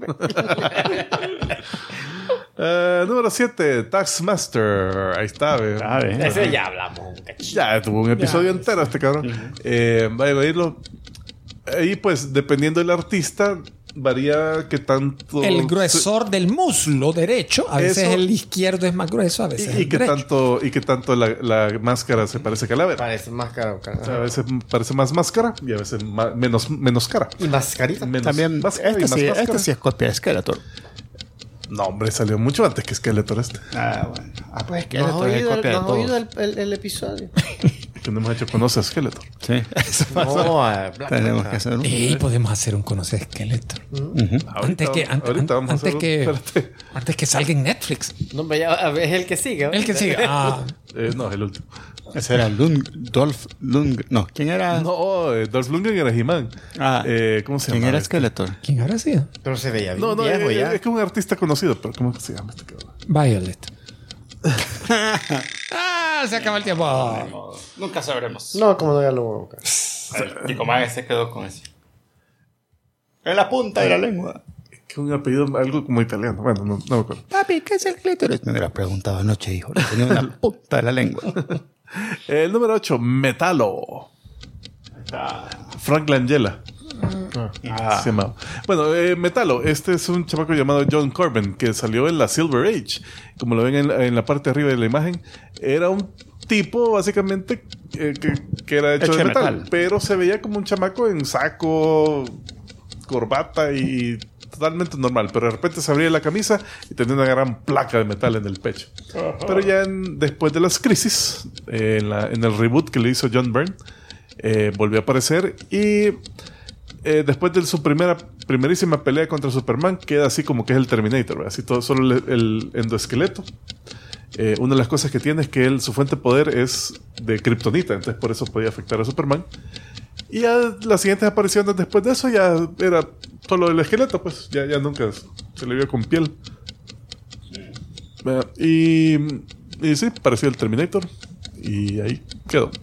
Número 7, Taskmaster. Ahí está, Ese ya hablamos un cachito. Ya tuvo un episodio entero este cabrón. Va a irlo. Ahí, pues, dependiendo del artista, varía que tanto. El gruesor del muslo derecho. A veces Eso. el izquierdo es más grueso, a veces Y el que derecho. tanto la máscara se parece a calavera. Parece más caro. O sea, a veces parece más máscara y a veces menos cara. Y mascarita. Menos También, máscara y más máscara. este sí es copia de Skeletor. No, hombre, salió mucho antes que Skeletor este. Bueno. Pues ¿No has Skeletor es oído, copia de ¿no has oído todos. el episodio? Que no hemos hecho conoce a Skeletor. Sí. Eso pasa. No, a Black Tenemos Panther. que hacer un... Y podemos hacer un conocer Skeletor. Ahorita vamos a hacer espérate. Antes que salga en Netflix. No, es el que sigue. ¿no? El que sigue. No, es el último. Ese era Dolph Lundgren. No, ¿quién era? No, Dolph Lundgren era He-Man. ¿Cómo se llama? ¿Quién era este? Skeletor? ¿Quién habrá sido? Pero se veía bien No, viejo ya. es que es un artista conocido, pero ¿cómo se llama este cabrón? Violet. Se acaba el tiempo. Nunca sabremos. No, como no, ya lo voy a buscar. Y como se quedó con eso. En la punta de la lengua. Que un apellido algo como italiano. Bueno, no me acuerdo. Papi, ¿qué es el clítoris? Me hubiera preguntado anoche, hijo. Tenía una punta de la lengua. El número 8, Metalo. Frank Langella. Se llamaba. Bueno, Metalo. Este es un chamaco llamado John Corbin que salió en la Silver Age. Como lo ven en la parte de arriba de la imagen. Era un tipo, básicamente, que era hecho de metal. Pero se veía como un chamaco en saco, corbata y totalmente normal. Pero de repente se abría la camisa y tenía una gran placa de metal en el pecho. Pero ya después de las crisis, en el reboot que le hizo John Byrne, volvió a aparecer y después de su primerísima pelea contra Superman queda así como que es el Terminator, ¿verdad? Así todo, solo el endoesqueleto Una de las cosas que tiene es que su fuente de poder es de kriptonita, entonces por eso podía afectar a Superman. Y ya las siguientes apariciones después de eso ya era solo el esqueleto, pues ya nunca se le vio con piel. Y sí, pareció el Terminator. Y ahí quedó.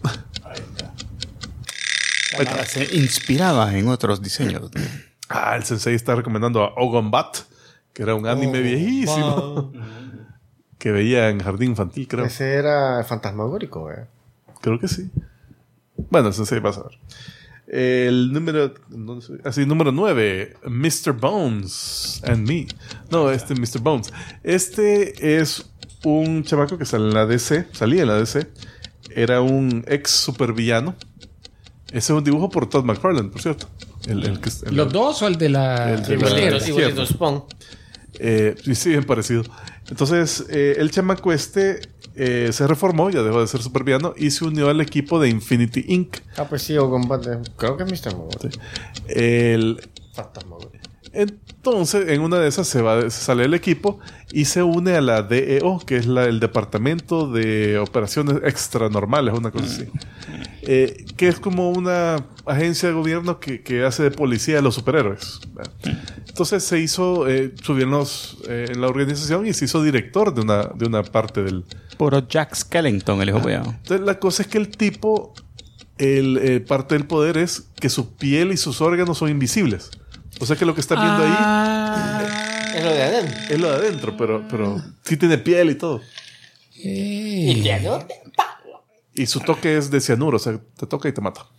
Se inspiraba en otros diseños. El sensei está recomendando a Ogon Bat, que era un anime viejísimo que veía en jardín infantil, creo. Ese era fantasmagórico, Creo que sí. Bueno, el sensei vas a ver. El número 9, Mr. Bones and Me. No, Mr. Bones. Este es un chamaco que salía en la DC. Era un ex supervillano. Ese es un dibujo por Todd McFarlane, por cierto. ¿Los dos o el de la... Igualito Spawn. Sí, bien parecido. Entonces, el chamaco se reformó, ya dejó de ser supervillano y se unió al equipo de Infinity Inc. Pues sí, o combate. Creo que es Mr. Mogul. Fantasma. Entonces, en una de esas se sale el equipo y se une a la DEO, que es el Departamento de Operaciones Extranormales, una cosa así. Que es como una agencia de gobierno que hace de policía a los superhéroes. Entonces se hizo, subieron en la organización y se hizo director de una parte del... Puro Jack Skellington, el hijo de... Entonces la cosa es que el tipo, parte del poder es que su piel y sus órganos son invisibles. O sea que lo que está viendo ahí es lo de adentro. Es lo de adentro, pero sí tiene piel y todo. Y cianuro. Y su toque es de cianuro, o sea, te toca y te mata.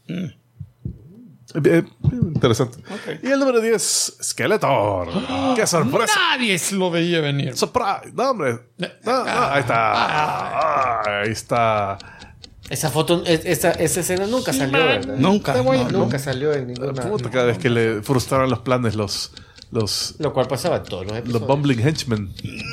Interesante. Okay. Y el número 10, Skeletor. ¡Qué sorpresa! Nadie lo veía venir. ¡Surprise! No, hombre. No, ahí está. Ahí está. Esa foto, esa escena nunca salió, ¿verdad? Nunca salió en ninguna. Puta, cada vez que le frustraron los planes lo cual pasaba en todos los episodios. Los Bumbling Henchmen.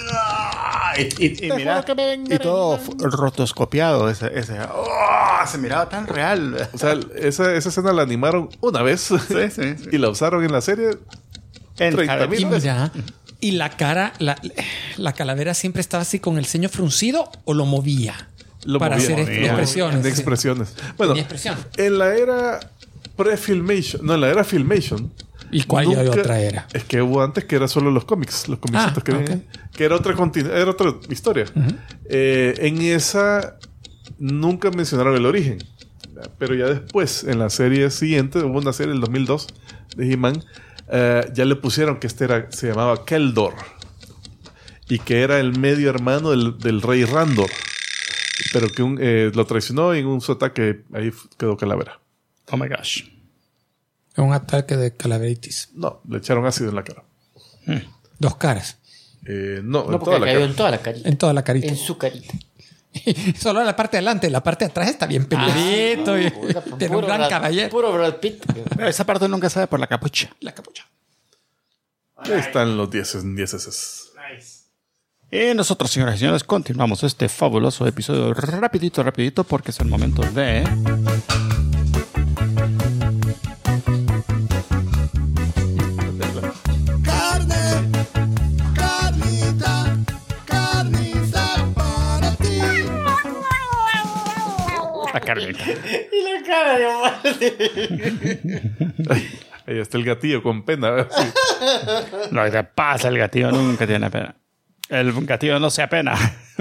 Y mira, y todo rotoscopiado. Se miraba tan real. O sea, esa escena la animaron una vez sí. Y la usaron en la serie 30,000 veces. Y la cara, la calavera siempre estaba así con el ceño fruncido o lo movía. Para hacer expresiones. De expresiones. Bueno, expresión. En la era pre-Filmation, no, en la era Filmation. ¿Y cuál ya hay otra era? Es que hubo antes que era solo los cómics que era otra historia. Uh-huh. En esa nunca mencionaron el origen, pero ya después, en la serie siguiente, hubo una serie del 2002 de He-Man, ya le pusieron que se llamaba Keldor y que era el medio hermano del rey Randor, pero que lo traicionó y en un su ataque ahí quedó calavera. Oh my gosh. Un ataque de calaveritis. No, le echaron ácido en la cara. 2 caras. No, en toda la cara. En toda la carita. En toda la carita. En su carita. Solo en la parte de adelante. La parte de atrás está bien peladito. Tiene un gran caballero. Puro Brad Pitt. Pero esa parte nunca sale por la capucha. La capucha. Ahí están los 10. Nice. Y nosotros, señoras y señores, continuamos este fabuloso episodio rapidito, porque es el momento de... La carnita. Y la cara de Omar. Ahí está el gatillo con pena. Sí. No, te pasa, el gatillo nunca tiene pena. El gatillo no se apena.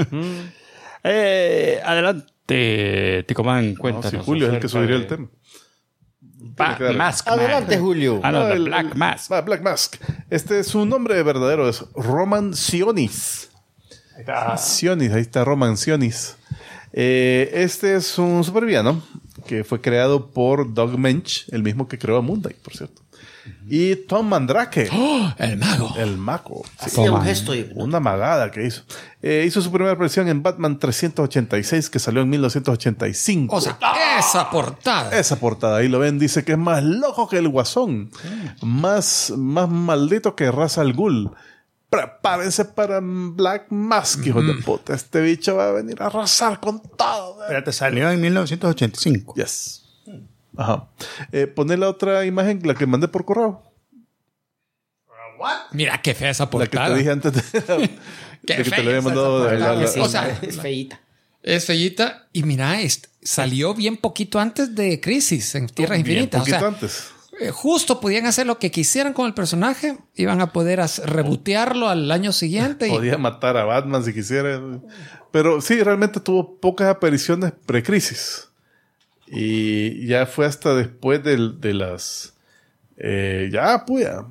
Adelante, Ticomán, cuéntanos. No, si Julio es el que subiría el tema. Mask. Adelante, Julio. No, Black Mask. Black Mask. Su nombre verdadero es Roman Sionis. Sionis, ahí está Roman Sionis. Este es un supervillano que fue creado por Doug Moench, el mismo que creó a Moon Knight, por cierto. Y Tom Mandrake. ¡Oh! El mago. El mago. Hacía un gesto. Una magada que hizo. Hizo su primera aparición en Batman 386, que salió en 1985. O sea, esa portada. Esa portada, ahí lo ven, dice que es más loco que el Guasón. Más maldito que Ra's al Ghul. Prepárense para Black Mask, hijo de puta. Este bicho va a venir a arrasar con todo. Pero te salió en 1985. Yes. Ajá. Poné la otra imagen, la que mandé por correo. Mira qué fea esa La que portada. te dije antes de que te lo había mandado. O sea, es feíta. Es feíta. Y mira, salió bien poquito antes de Crisis en Tierras Infinitas. Poquito o sea, antes. Justo podían hacer lo que quisieran con el personaje. Iban a poder rebotearlo al año siguiente. Podía matar a Batman si quisiera. Pero sí, realmente tuvo pocas apariciones pre-Crisis. Y ya fue hasta después de las... ya, pues ya.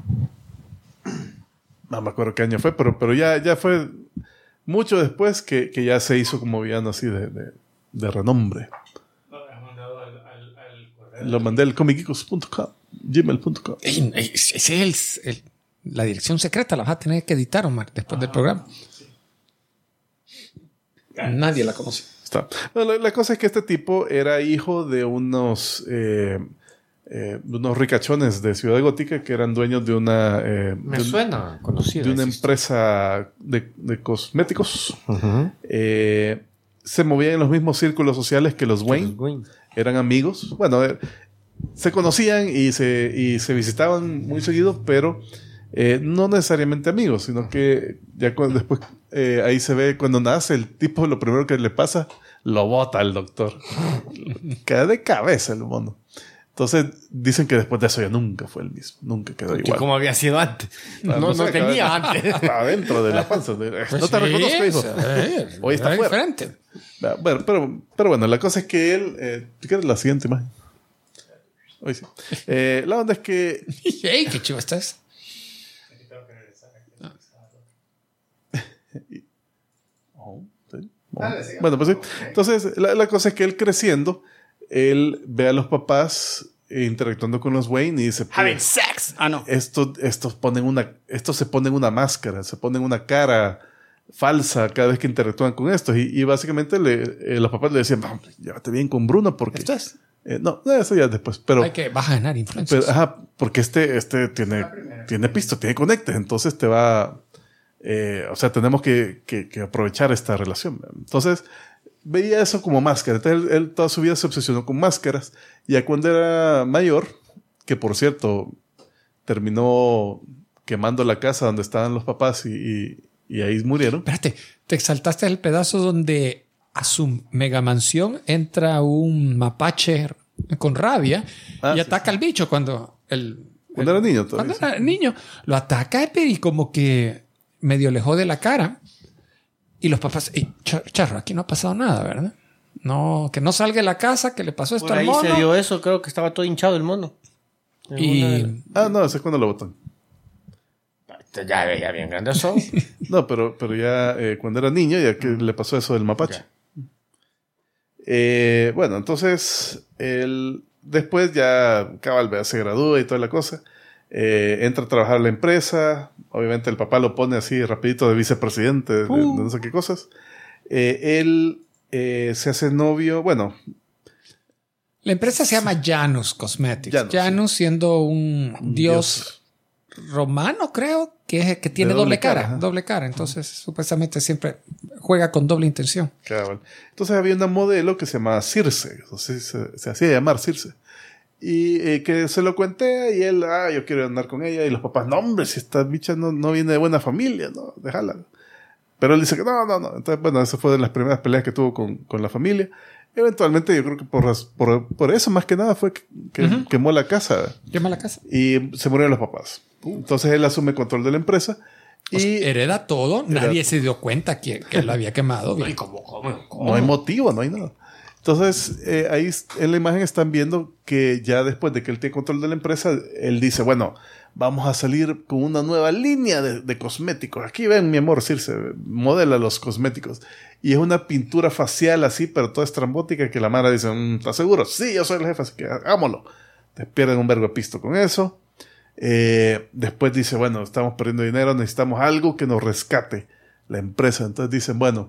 No me acuerdo qué año fue, pero ya fue mucho después que ya se hizo como villano así de renombre. Lo mandé al comicgeekos.com, gmail.com. Ese es la dirección secreta. La vas a tener que editar, Omar, después del programa. Nadie la conoce. Está. Bueno, la cosa es que este tipo era hijo de unos ricachones de Ciudad Gótica que eran dueños de una... Me suena conocido. De una empresa de cosméticos. Uh-huh. Se movían en los mismos círculos sociales que los Wayne. Eran amigos. Bueno, se conocían y se visitaban muy seguido, pero no necesariamente amigos, sino que ya después ahí se ve cuando nace el tipo, lo primero que le pasa, lo bota al doctor. Queda de cabeza el mono. Entonces dicen que después de eso ya nunca fue el mismo, nunca quedó igual. ¿Cómo había sido antes? No tenía antes. Estaba dentro de la panza. No te reconozco, hijo. Hoy está fuera. Diferente. Bueno, pero bueno, la cosa es que él... ¿Tú quieres la siguiente imagen? Hoy sí. La onda es que... ¡Ey, qué chivo estás! Bueno, pues sí. Entonces, la cosa es que él creciendo, él ve a los papás interactuando con los Wayne y dice... Having sex. Ah, no. Estos se ponen una máscara, se ponen una cara falsa cada vez que interactúan con estos. Y básicamente los papás le decían, no, llévate bien con Bruno porque... ¿Esto es? No, eso ya después. Pero, vas a ganar influencias. Porque este tiene pisto, tiene conectes, entonces te va... o sea, tenemos que aprovechar esta relación. Entonces, veía eso como máscara. Entonces, él toda su vida se obsesionó con máscaras. Ya cuando era mayor, que por cierto, terminó quemando la casa donde estaban los papás y ahí murieron. Espérate, te saltaste el pedazo donde a su mega mansión entra un mapache con rabia y ataca al bicho cuando era niño todavía. Cuando era niño. Lo ataca y como que medio lejos de la cara. Y los papás, Charro, aquí no ha pasado nada, ¿verdad? No, que no salga de la casa, que le pasó esto al mono. Ahí se dio eso, creo que estaba todo hinchado el mono. No, ese es cuando lo botan. Ya bien grande eso. No, pero ya cuando era niño, ya que le pasó eso del mapache. Bueno, entonces, después ya Cabal se gradúa y toda la cosa. Entra a trabajar a la empresa. Obviamente el papá lo pone así rapidito de vicepresidente de no sé qué cosas. Él se hace novio, bueno. La empresa se llama Janus Cosmetics. Janus siendo un dios romano, creo, que tiene doble cara. Doble cara. Entonces, supuestamente siempre juega con doble intención. Cabal. Entonces había una modelo que se llamaba Circe. Entonces se hacía llamar Circe. Y que se lo cuenté y él, yo quiero andar con ella. Y los papás, no hombre, si esta bicha no viene de buena familia, no, déjala. Pero él dice que no. Entonces, bueno, esa fue de las primeras peleas que tuvo con la familia. Eventualmente, yo creo que por eso más que nada fue que quemó la casa. Quemó la casa. Y se murieron los papás. Entonces él asume control de la empresa. Y hereda todo. Nadie se dio cuenta que lo había quemado. ¿Y cómo? No hay motivo, no hay nada. Entonces, ahí en la imagen están viendo que ya después de que él tiene control de la empresa, él dice, bueno, vamos a salir con una nueva línea de cosméticos. Aquí ven, mi amor, Circe, modela los cosméticos. Y es una pintura facial así, pero toda estrambótica, que la Mara dice, ¿estás seguro? Sí, yo soy el jefe, así que hagámoslo. Te pierden un vergo de pisto con eso. Después dice, bueno, estamos perdiendo dinero, necesitamos algo que nos rescate la empresa. Entonces dicen, bueno,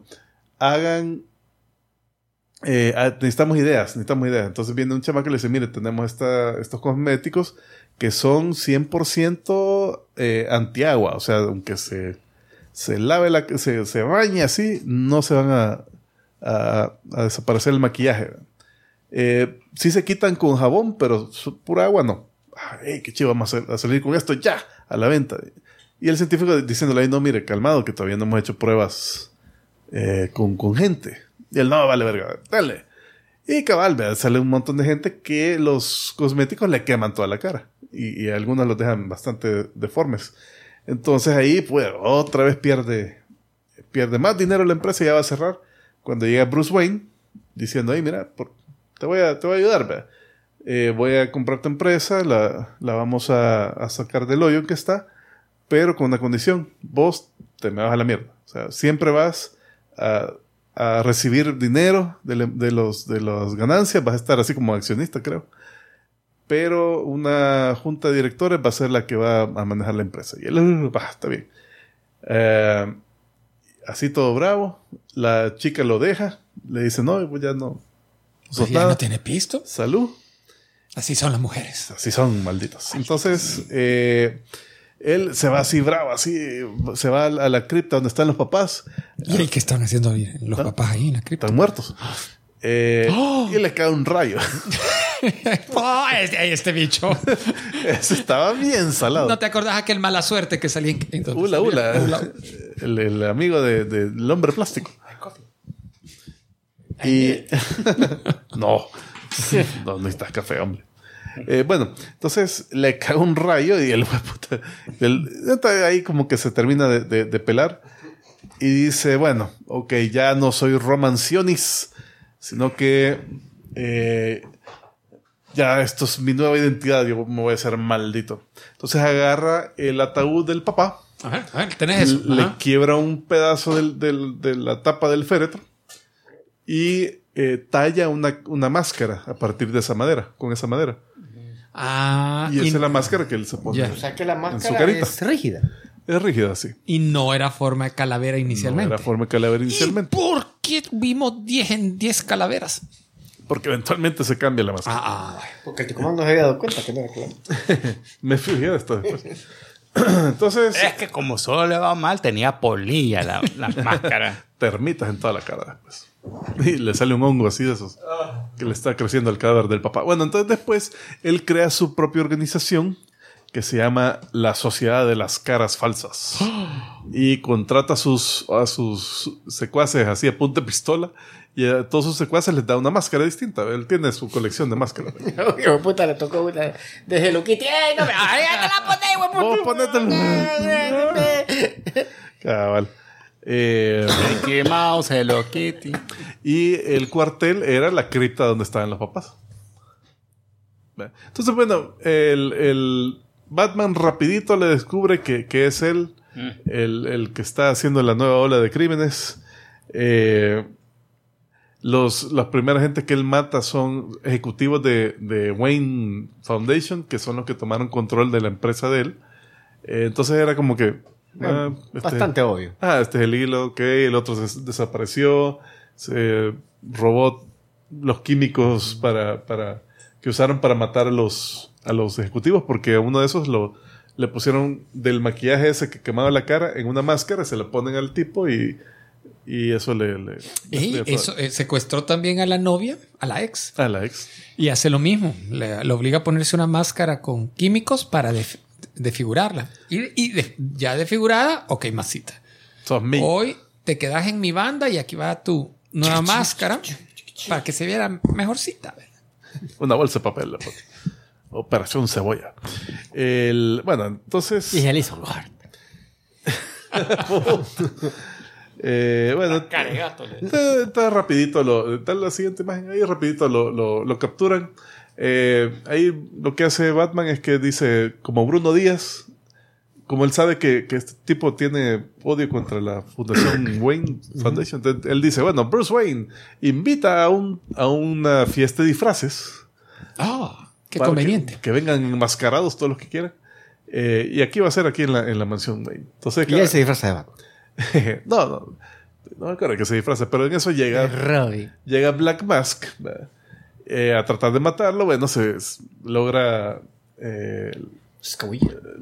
necesitamos ideas. Entonces viene un chamaco y le dice, mire, tenemos estos cosméticos que son 100% antiagua. O sea, aunque se lave se bañe así, no se van a desaparecer el maquillaje. Sí se quitan con jabón, pero pura agua no. hey, qué chido, vamos a salir con esto ya, a la venta. Y el científico diciéndole ahí, no, mire, calmado, que todavía no hemos hecho pruebas con gente. Y él, no, vale, verga, dale. Y cabal, ¿verdad? Sale un montón de gente que los cosméticos le queman toda la cara. Y algunos los dejan bastante deformes. Entonces ahí, pues, otra vez pierde más dinero la empresa y ya va a cerrar. Cuando llega Bruce Wayne, diciendo, hey, mira, te voy a ayudar, ¿verdad? Voy a comprar tu empresa, la vamos a sacar del hoyo en que está, pero con una condición, vos te me vas a la mierda. O sea, siempre vas a recibir dinero de las ganancias, vas a estar así como accionista, creo. Pero una junta de directores va a ser la que va a manejar la empresa. Y él, está bien. Así todo bravo, la chica lo deja, le dice, no, pues ya no. Pues ya no tiene pisto. Salud. Así son las mujeres. Así son, malditos. Entonces, él se va así bravo, así, se va a la cripta donde están los papás. ¿Y qué están haciendo los papás ahí en la cripta? Están muertos. Y le cae un rayo. Este bicho. Ese estaba bien salado. ¿No te acordás aquel mala suerte que salía en Ula. El amigo del hombre plástico. Y no necesitas café, hombre. Bueno, entonces le cae un rayo y el puta, ahí como que se termina de pelar y dice, bueno, ok, ya no soy Romancionis, sino que ya esto es mi nueva identidad, yo me voy a hacer maldito. Entonces agarra el ataúd del papá. A ver, tenés eso. Le quiebra un pedazo de la tapa del féretro y talla una máscara a partir de esa madera, con esa madera. Y esa es la máscara que él se pone. O sea que la máscara es rígida. Es rígida, sí. Y no era forma de calavera inicialmente. No era forma de calavera inicialmente. ¿Y por qué vimos 10 en 10 calaveras? Porque eventualmente se cambia la máscara. Porque el comando se había dado cuenta que no era claro. Me fijé de esto después. Entonces... Es que como solo le va mal, tenía polilla la máscara. Termitas en toda la cara después. Y le sale un hongo así de esos que le está creciendo al cadáver del papá. Bueno, entonces después él crea su propia organización que se llama la Sociedad de las Caras Falsas. Y contrata a sus secuaces así a punta de pistola. Y a todos sus secuaces les da una máscara distinta. Él tiene su colección de máscaras. Hijo puta, le tocó una de Hello Kitty. ¡Ay, no me! ¡Ay, ya te la pones, Vos ponete cabal. Mickey Mouse, Hello Kitty. Y el cuartel era la cripta donde estaban los papás. Entonces, bueno, el Batman rapidito le descubre que es él el que está haciendo la nueva ola de crímenes. Las primeras gente que él mata son ejecutivos de Wayne Foundation, que son los que tomaron control de la empresa de él. Entonces era como que... bastante obvio. Este es el hilo, ok. El otro desapareció. Se robó los químicos que usaron para matar a los ejecutivos, porque a uno de esos le pusieron del maquillaje ese que quemaba la cara en una máscara, se le ponen al tipo y eso le secuestró también a la novia, a la ex. A la ex. Y hace lo mismo. Le obliga a ponerse una máscara con químicos para desfigurarla. Y ya desfigurada, ok, masita. Hoy te quedas en mi banda y aquí va tu nueva máscara para que se viera mejorcita. Una bolsa de papel. Operación Cebolla. Bueno, entonces... Y él hizo Lord. Bueno, está rapidito está la siguiente imagen ahí, rapidito lo capturan. Ahí lo que hace Batman es que dice, como Bruno Díaz, como él sabe que este tipo tiene odio contra la Fundación Wayne Foundation, entonces él dice, bueno, Bruce Wayne invita a una fiesta de disfraces. Qué conveniente. Que vengan enmascarados todos los que quieran. Y aquí va a ser aquí en la mansión Wayne. Entonces, y él se disfraza de Batman. No me acuerdo que se disfraza, pero en eso llega Black Mask a tratar de matarlo. Bueno, se logra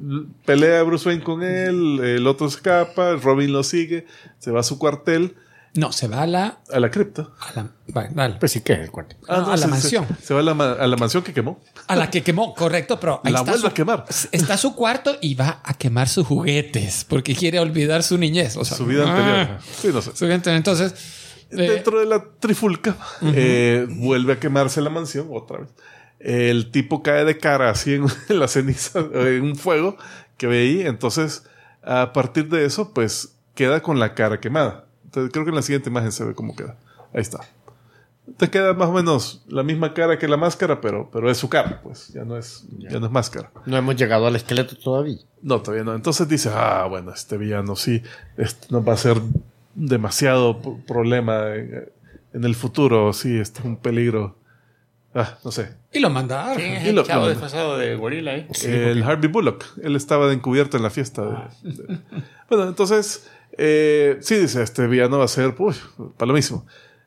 pelea Bruce Wayne con él, el otro escapa, Robin lo sigue, se va a su cuartel No, se va a la... A la cripta. Vale. Pues sí, ¿qué es el cuarto? A la mansión. Se va a la mansión que quemó. A la que quemó, correcto, pero ahí La está vuelve a quemar. Está su cuarto y va a quemar sus juguetes porque quiere olvidar su niñez. O sea, Su vida anterior. Sí, no sé. Su vida anterior. Entonces... Dentro de la trifulca, vuelve a quemarse la mansión otra vez. El tipo cae de cara así en la ceniza, en un fuego que ve ahí. Entonces, a partir de eso, pues queda con la cara quemada. Entonces, creo que en la siguiente imagen se ve cómo queda. Ahí está. Te queda más o menos la misma cara que la máscara, pero es su cara, pues. Ya no es máscara. No hemos llegado al esqueleto todavía. No, todavía no. Entonces dice, bueno, este villano sí, nos va a ser demasiado problema en el futuro. Sí, este es un peligro. No sé. Y lo manda a ¿Quién es Y el lo- chavo lo- disfrazado de gorila ahí? El Harvey Bullock. Él estaba encubierto en la fiesta. Bueno, entonces, sí dice, este villano va a ser, para lo mismo.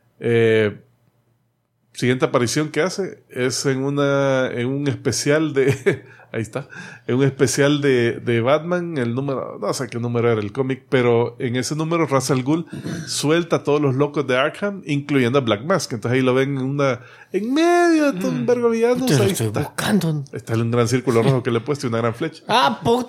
Siguiente aparición que hace es en un especial de... Ahí está. En un especial de Batman, el número... No sé qué número era el cómic, pero en ese número Ra's al Ghul suelta a todos los locos de Arkham, incluyendo a Black Mask. Entonces ahí lo ven en medio de todo un vergo de villanos. Te lo Ahí estoy está. buscando. Está un gran círculo rojo que le he puesto y una gran flecha. ¡Ah, puta!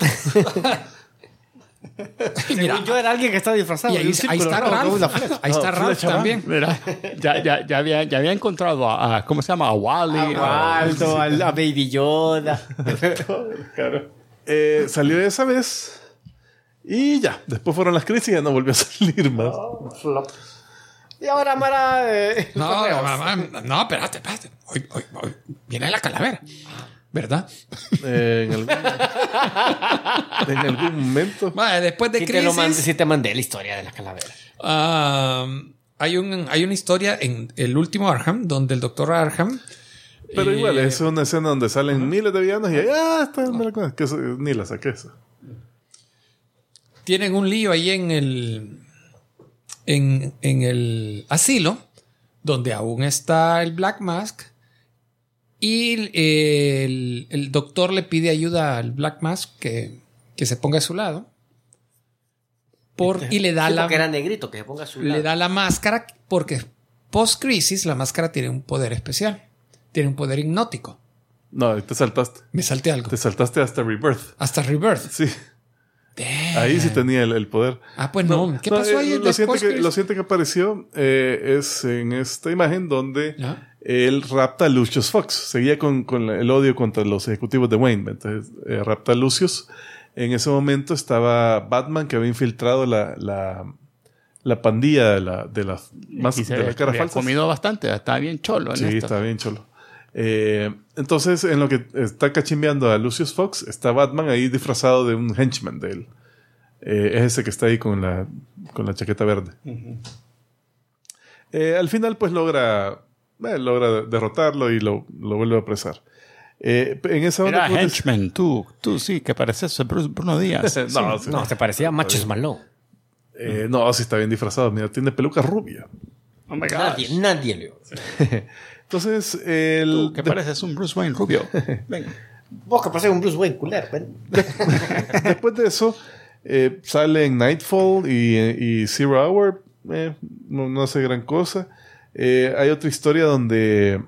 Mira, Según yo era alguien que estaba disfrazado. y de ahí, un ahí círculo está rojo con una Ralph. flecha. Ahí está Ralph también. Mira, ya había encontrado a ¿cómo se llama? A Wally. A Waldo, a Baby Yoda. Salió esa vez y ya. Después fueron las crisis y ya no volvió a salir más. Y ahora Mara... No, espérate. Hoy viene la calavera. ¿Verdad? En algún momento. Vale, después de crisis... Sí te mandé la historia de la calavera. Hay una historia en el último Arkham donde el doctor Arkham... Pero igual, es una escena donde salen miles de villanos y está ni la saqué esa. Tienen un lío ahí en el asilo donde aún está el Black Mask y el doctor le pide ayuda al Black Mask que se ponga a su lado y le da porque era negrito, que se ponga a su lado. le da la máscara porque post-crisis la máscara tiene un poder especial. Tiene un poder hipnótico. No, te saltaste. Me salté algo. Te saltaste hasta Rebirth. Hasta Rebirth. Sí. Ahí sí tenía el poder. Pues no. ¿Qué pasó ahí? Lo siguiente que apareció es en esta imagen donde él rapta a Lucius Fox. Seguía con el odio contra los ejecutivos de Wayne. Entonces rapta a Lucius. En ese momento estaba Batman, que había infiltrado la pandilla de las caras había falsas. comido bastante. Estaba bien cholo. Sí, estaba bien cholo. Entonces, en lo que está cachimbeando a Lucius Fox, está Batman ahí disfrazado de un henchman de él. Es ese que está ahí con la chaqueta verde. Al final, pues logra derrotarlo y lo vuelve a apresar. En esa Era onda, henchman. Tú sí, que pareces Bruno Díaz. No, te parecía Machos Malone. no, sí está bien disfrazado. Mira, tiene peluca rubia. Oh my God. Nadie le... Entonces, Tú, que pareces un Bruce Wayne rubio. Venga. Vos que pareces un Bruce Wayne culero. Ven. después de eso, sale en Nightfall y Zero Hour. No hace gran cosa. Hay otra historia donde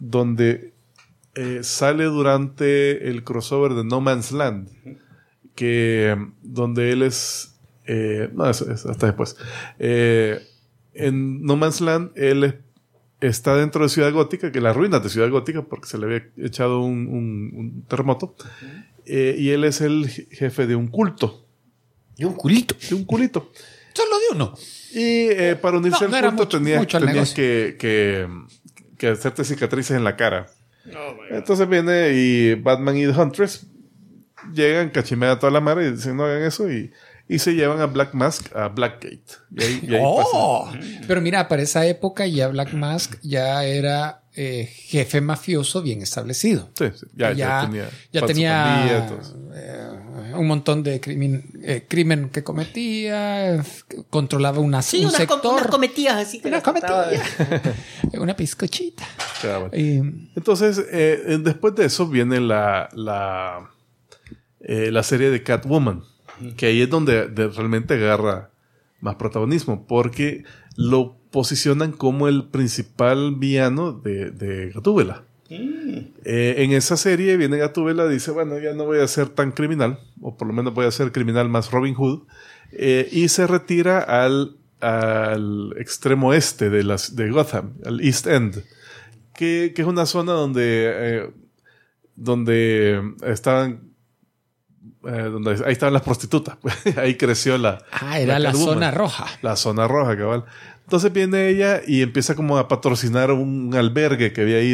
sale durante el crossover de No Man's Land. Donde él es... no, es hasta después. En No Man's Land, él está dentro de Ciudad Gótica, que las ruinas de Ciudad Gótica, porque se le había echado un terremoto. Y él es el jefe de un culto. Y un culito. De un culito. Solo de uno. Y para unirse No al era culto tenías negocio. que hacerte cicatrices en la cara. Entonces viene y Batman y The Huntress llegan, cachimean a toda la mar y dicen no hagan eso y se llevan a Black Mask a Blackgate. Y ahí Pero mira, para esa época ya Black Mask ya era jefe mafioso bien establecido. Sí, ya tenía un montón de crimen que cometía, controlaba un sector. Unas cometías así. Una cometilla. Una piscochita. Entonces, después de eso viene la serie de Catwoman. Que ahí es donde realmente agarra más protagonismo, porque lo posicionan como el principal villano de Gatúbela. En esa serie viene Gatúbela y dice, bueno, ya no voy a ser tan criminal, o por lo menos voy a ser criminal más Robin Hood, y se retira al extremo este de Gotham, al East End, que es una zona donde estaban ahí estaban las prostitutas. Ahí creció era la zona roja. La zona roja, cabal. Entonces viene ella y empieza como a patrocinar un albergue que había ahí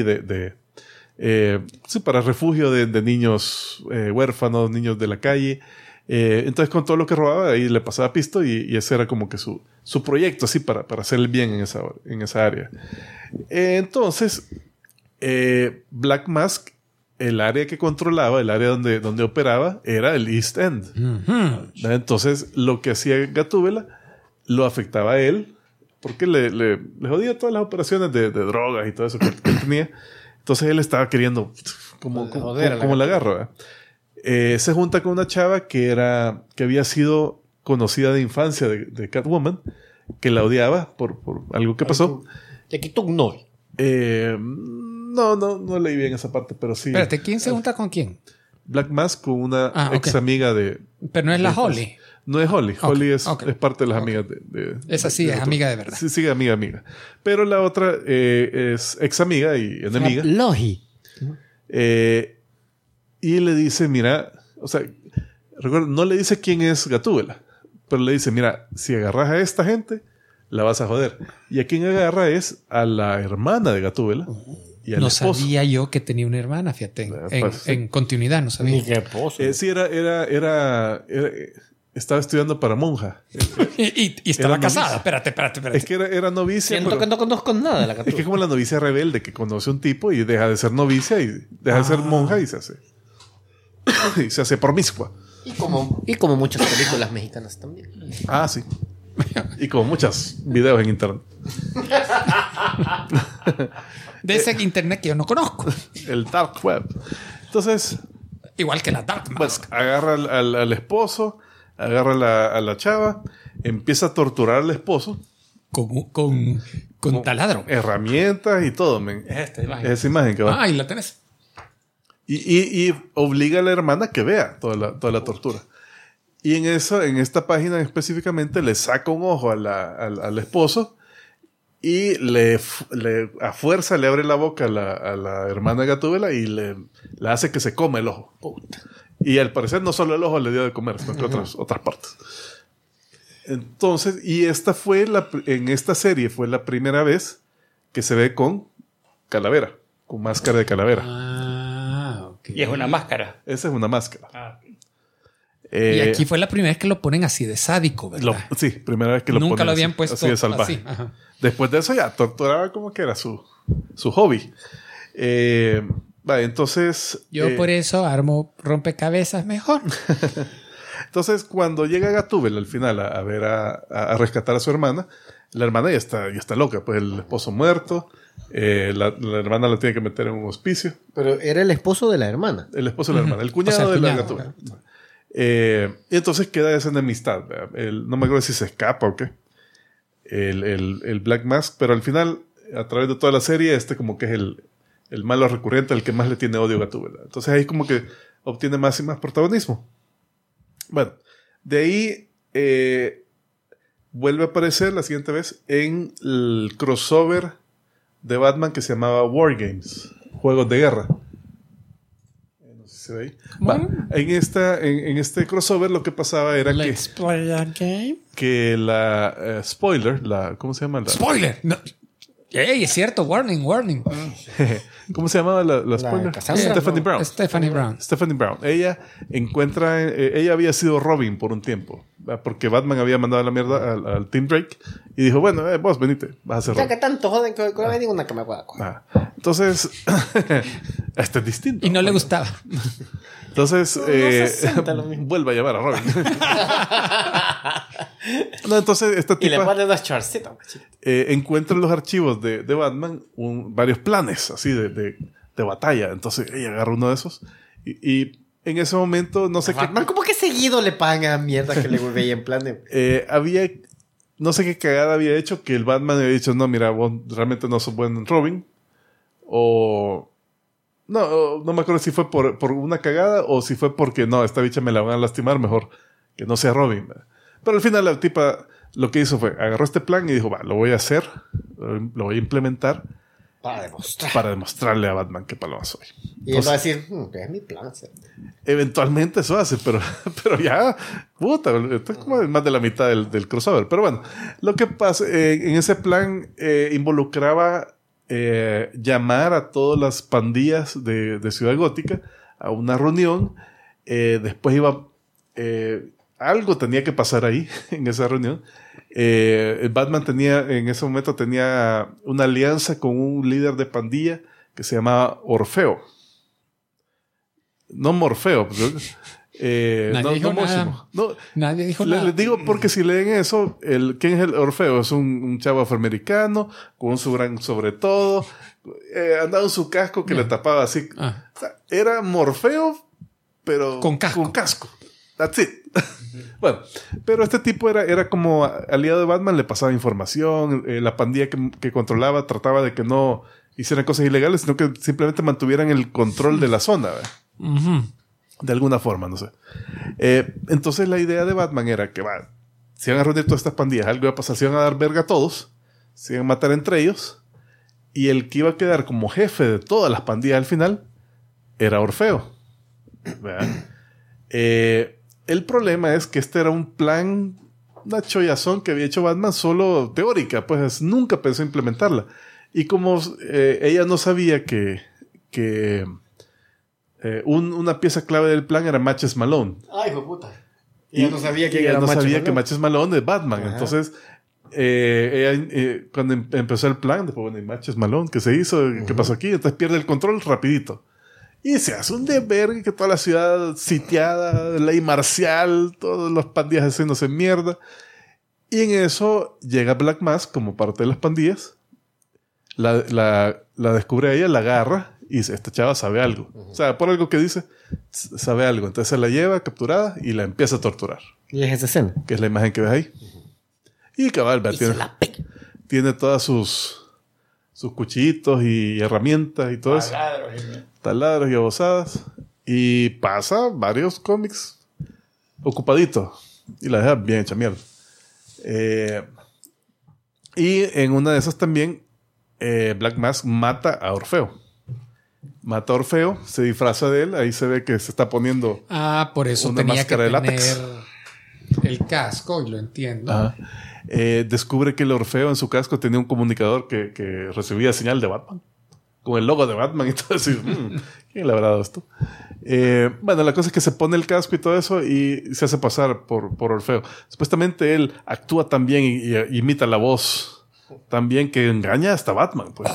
para refugio de niños huérfanos, niños de la calle. Entonces con todo lo que robaba ahí le pasaba pisto y ese era como que su proyecto así para hacer el bien en esa área. Entonces Black Mask, el área que controlaba, el área donde operaba, era el East End. Uh-huh. Entonces, lo que hacía Gatúbela lo afectaba a él, porque le jodía todas las operaciones de drogas y todo eso que él tenía. Entonces, él estaba queriendo como la agarra. Se junta con una chava que había sido conocida de infancia de Catwoman, que la odiaba por algo que pasó. Te quitó un novio. No leí bien esa parte, pero sí. Espérate, ¿quién se junta con quién? Black Mask con una ex amiga de... Pero no es la Holly. No es Holly. Okay. Holly es parte de las amigas de esa sí es amiga de verdad. Sí, sigue amiga. Pero la otra es ex amiga y enemiga. Logi. Y le dice, mira... O sea, recuerda, no le dice quién es Gatúbela, pero le dice, mira, si agarras a esta gente, la vas a joder. Y a quien agarra es a la hermana de Gatúbela. No sabía yo que tenía una hermana, fíjate. En continuidad, no sabía. Ni qué esposo. Sí, estaba estudiando para monja. y estaba casada. Espérate. Es que era novicia. Siento que no conozco nada de la Gatúbela. Es que como la novicia rebelde que conoce a un tipo y deja de ser novicia y deja de ser monja y se hace promiscua. Y como muchas películas mexicanas también. Ah, sí. Y como muchos videos en internet. De ese internet que yo no conozco. El dark web. Entonces... Igual que la dark mask. Agarra al esposo, agarra a la chava, empieza a torturar al esposo. Con taladro. Herramientas y todo, men. Esa imagen que va. Ahí la tenés. Y obliga a la hermana que vea toda la tortura. Y en esta página específicamente le saca un ojo al esposo y a fuerza le abre la boca a la hermana Gatúbela y la hace que se come el ojo. Puta. Y al parecer no solo el ojo le dio de comer, sino que otras partes. Entonces, en esta serie fue la primera vez que se ve con calavera, con máscara de calavera. Y es una máscara. Esa es una máscara. Y aquí fue la primera vez que lo ponen así de sádico, ¿verdad? Sí, primera vez que lo ponen. Nunca lo habían puesto así de salvaje. Después de eso ya torturaba como que era su hobby. Entonces... Yo por eso armo rompecabezas mejor. Entonces, cuando llega Gatúbela al final a rescatar a su hermana, la hermana ya está loca. Pues el esposo muerto... la hermana la tiene que meter en un hospicio. Pero era el esposo de la hermana. El esposo de la hermana. El cuñado de la Gatúbela. Y entonces queda esa enemistad. No me acuerdo si se escapa o qué. El Black Mask. Pero al final, a través de toda la serie, como que es el malo recurrente, el que más le tiene odio a Gatúbela. Entonces ahí como que obtiene más y más protagonismo. Bueno, de ahí vuelve a aparecer la siguiente vez en el crossover de Batman que se llamaba War Games, Juegos de Guerra. No sé si se ve ahí. En este crossover lo que pasaba era que la spoiler, ¿cómo se llama? ¡Spoiler! No. ¡Ey, es cierto! ¡Warning! ¿Cómo se llamaba la spoiler? Stephanie Brown. Ella había sido Robin por un tiempo, ¿verdad? Porque Batman había mandado a la mierda al Team Drake y dijo, bueno, vos venite, vas a ser Robin. Ya que tanto joden que me diga una que me pueda coger. Entonces, este es distinto. Y no le gustaba. Entonces, vuelve a llamar a Robin. Entonces, esta tipa... Y le pone dos chorcitos. encuentra en los archivos de Batman varios planes así de batalla. Entonces ella agarra uno de esos y en ese momento no sé qué... Batman como que seguido le pagan a mierda que le veía en plan de... no sé qué cagada había hecho que el Batman había dicho, no, mira, vos realmente no sos buen Robin. O... No me acuerdo si fue por una cagada o si fue porque no, esta bicha me la van a lastimar, mejor que no sea Robin. Pero al final la tipa lo que hizo fue, agarró este plan y dijo, va, lo voy a hacer, lo voy a implementar para demostrarle a Batman qué paloma soy. Y él va a decir, es mi plan. ¿Sí? Eventualmente eso hace, pero ya, puta, esto es como más de la mitad del crossover. Pero bueno, lo que pasa, en ese plan involucraba llamar a todas las pandillas de Ciudad Gótica a una reunión. Después iba... algo tenía que pasar ahí, en esa reunión. El Batman en ese momento tenía una alianza con un líder de pandilla que se llamaba Orfeo. No Morfeo. Nadie dijo nada. Nadie dijo nada. Les digo porque si leen eso, ¿quién es el Orfeo? Es un chavo afroamericano con su gran sobre todo. Andaba en su casco que le tapaba así. O sea, era Morfeo, pero con casco. That's it. Bueno, pero este tipo era como aliado de Batman, le pasaba información, la pandilla que controlaba trataba de que no hicieran cosas ilegales, sino que simplemente mantuvieran el control de la zona, de alguna forma, no sé. Entonces la idea de Batman era que se iban a reunir todas estas pandillas, algo iba a pasar, se iban a dar verga a todos, se iban a matar entre ellos, y el que iba a quedar como jefe de todas las pandillas al final era Orfeo. ¿Verdad? El problema es que este era un plan, una chollazón que había hecho Batman solo teórica, pues nunca pensó implementarla. Y como ella no sabía que una pieza clave del plan era Matches Malone. Ay, hijo de puta. Y ella no sabía que era que Matches Malone es Batman. Ajá. Entonces, ella cuando empezó el plan, después, bueno, Matches Malone, ¿qué se hizo? ¿Qué pasó aquí? Entonces pierde el control rapidito. Y se hace un desvergue que toda la ciudad sitiada, ley marcial, todos los pandillas haciéndose mierda. Y en eso llega Black Mask como parte de las pandillas. La descubre a ella, la agarra y dice, esta chava sabe algo. O sea, por algo que dice, sabe algo. Entonces se la lleva capturada y la empieza a torturar. Y es esa escena. Que es la imagen que ves ahí. Y cabal, tiene todas sus cuchillitos y herramientas y todo eso. Taladros y abosadas. Y pasa varios cómics ocupaditos. Y la deja bien hecha mierda. Y en una de esas también Black Mask mata a Orfeo. Mata a Orfeo, se disfraza de él. Ahí se ve que se está poniendo por eso una máscara de látex. El casco, y lo entiendo. Descubre que el Orfeo en su casco tenía un comunicador que recibía señal de Batman. Con el logo de Batman y todo eso. ¿Quién le habrá dado esto? Bueno, la cosa es que se pone el casco y todo eso y se hace pasar por Orfeo. Supuestamente él actúa también y imita la voz también que engaña hasta Batman. Pues.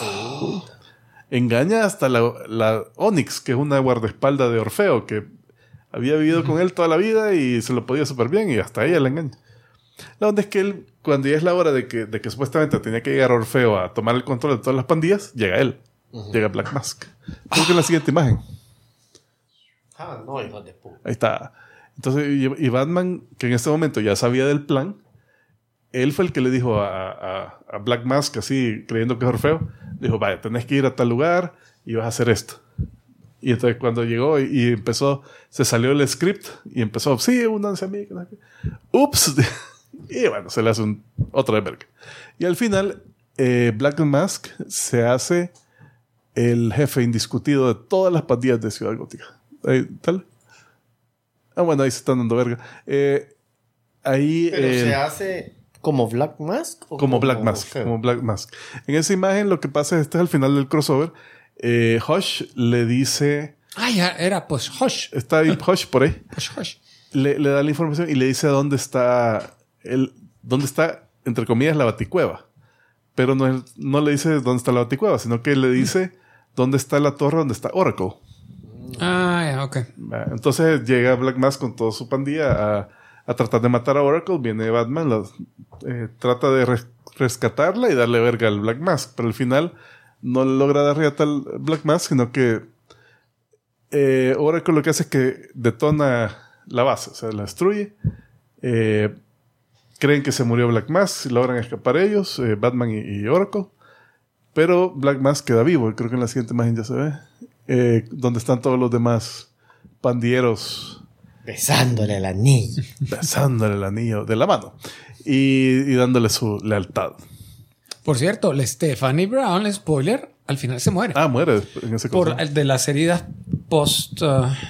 Engaña hasta la Onyx, que es una guardaespaldas de Orfeo, que había vivido con él toda la vida y se lo podía súper bien y hasta ella la engaña. La onda es que él, cuando ya es la hora de que supuestamente tenía que llegar Orfeo a tomar el control de todas las pandillas, llega él. Llega Black Mask. Creo que es la siguiente imagen. No, hijo de puta. Ahí está. Entonces, y Batman, que en este momento ya sabía del plan, él fue el que le dijo a Black Mask, así, creyendo que es Orfeo, dijo, vaya, tenés que ir a tal lugar y vas a hacer esto. Y entonces cuando llegó y empezó, se salió el script y empezó, sí, únanse a mí. Ups. Y bueno, se le hace otra de verga. Y al final, Black Mask se hace el jefe indiscutido de todas las pandillas de Ciudad Gótica. ¿Tal? Bueno, ahí se están dando verga. Ahí... ¿Pero se hace como Black Mask? Como Black Mask. Como Black Mask. En esa imagen lo que pasa es, este es al final del crossover. Hush le dice... Ya era pues Hush. Está ahí Hush por ahí. Pues Hush. Le da la información y le dice dónde está... dónde está, entre comillas, la Baticueva. Pero no le dice dónde está la Baticueva, sino que le dice dónde está la torre donde está Oracle. Ok. Entonces llega Black Mask con toda su pandilla a tratar de matar a Oracle. Viene Batman, trata de rescatarla y darle verga al Black Mask. Pero al final no logra dar riata al Black Mask, sino que Oracle lo que hace es que detona la base, o sea, la destruye. creen que se murió Black Mask, logran escapar ellos, Batman y Oracle. Pero Black Mask queda vivo, y creo que en la siguiente imagen ya se ve, donde están todos los demás pandilleros. Besándole el anillo. Besándole el anillo de la mano. Y dándole su lealtad. Por cierto, la Stephanie Brown, spoiler, al final se muere. Muere en ese caso. Por el de las heridas post...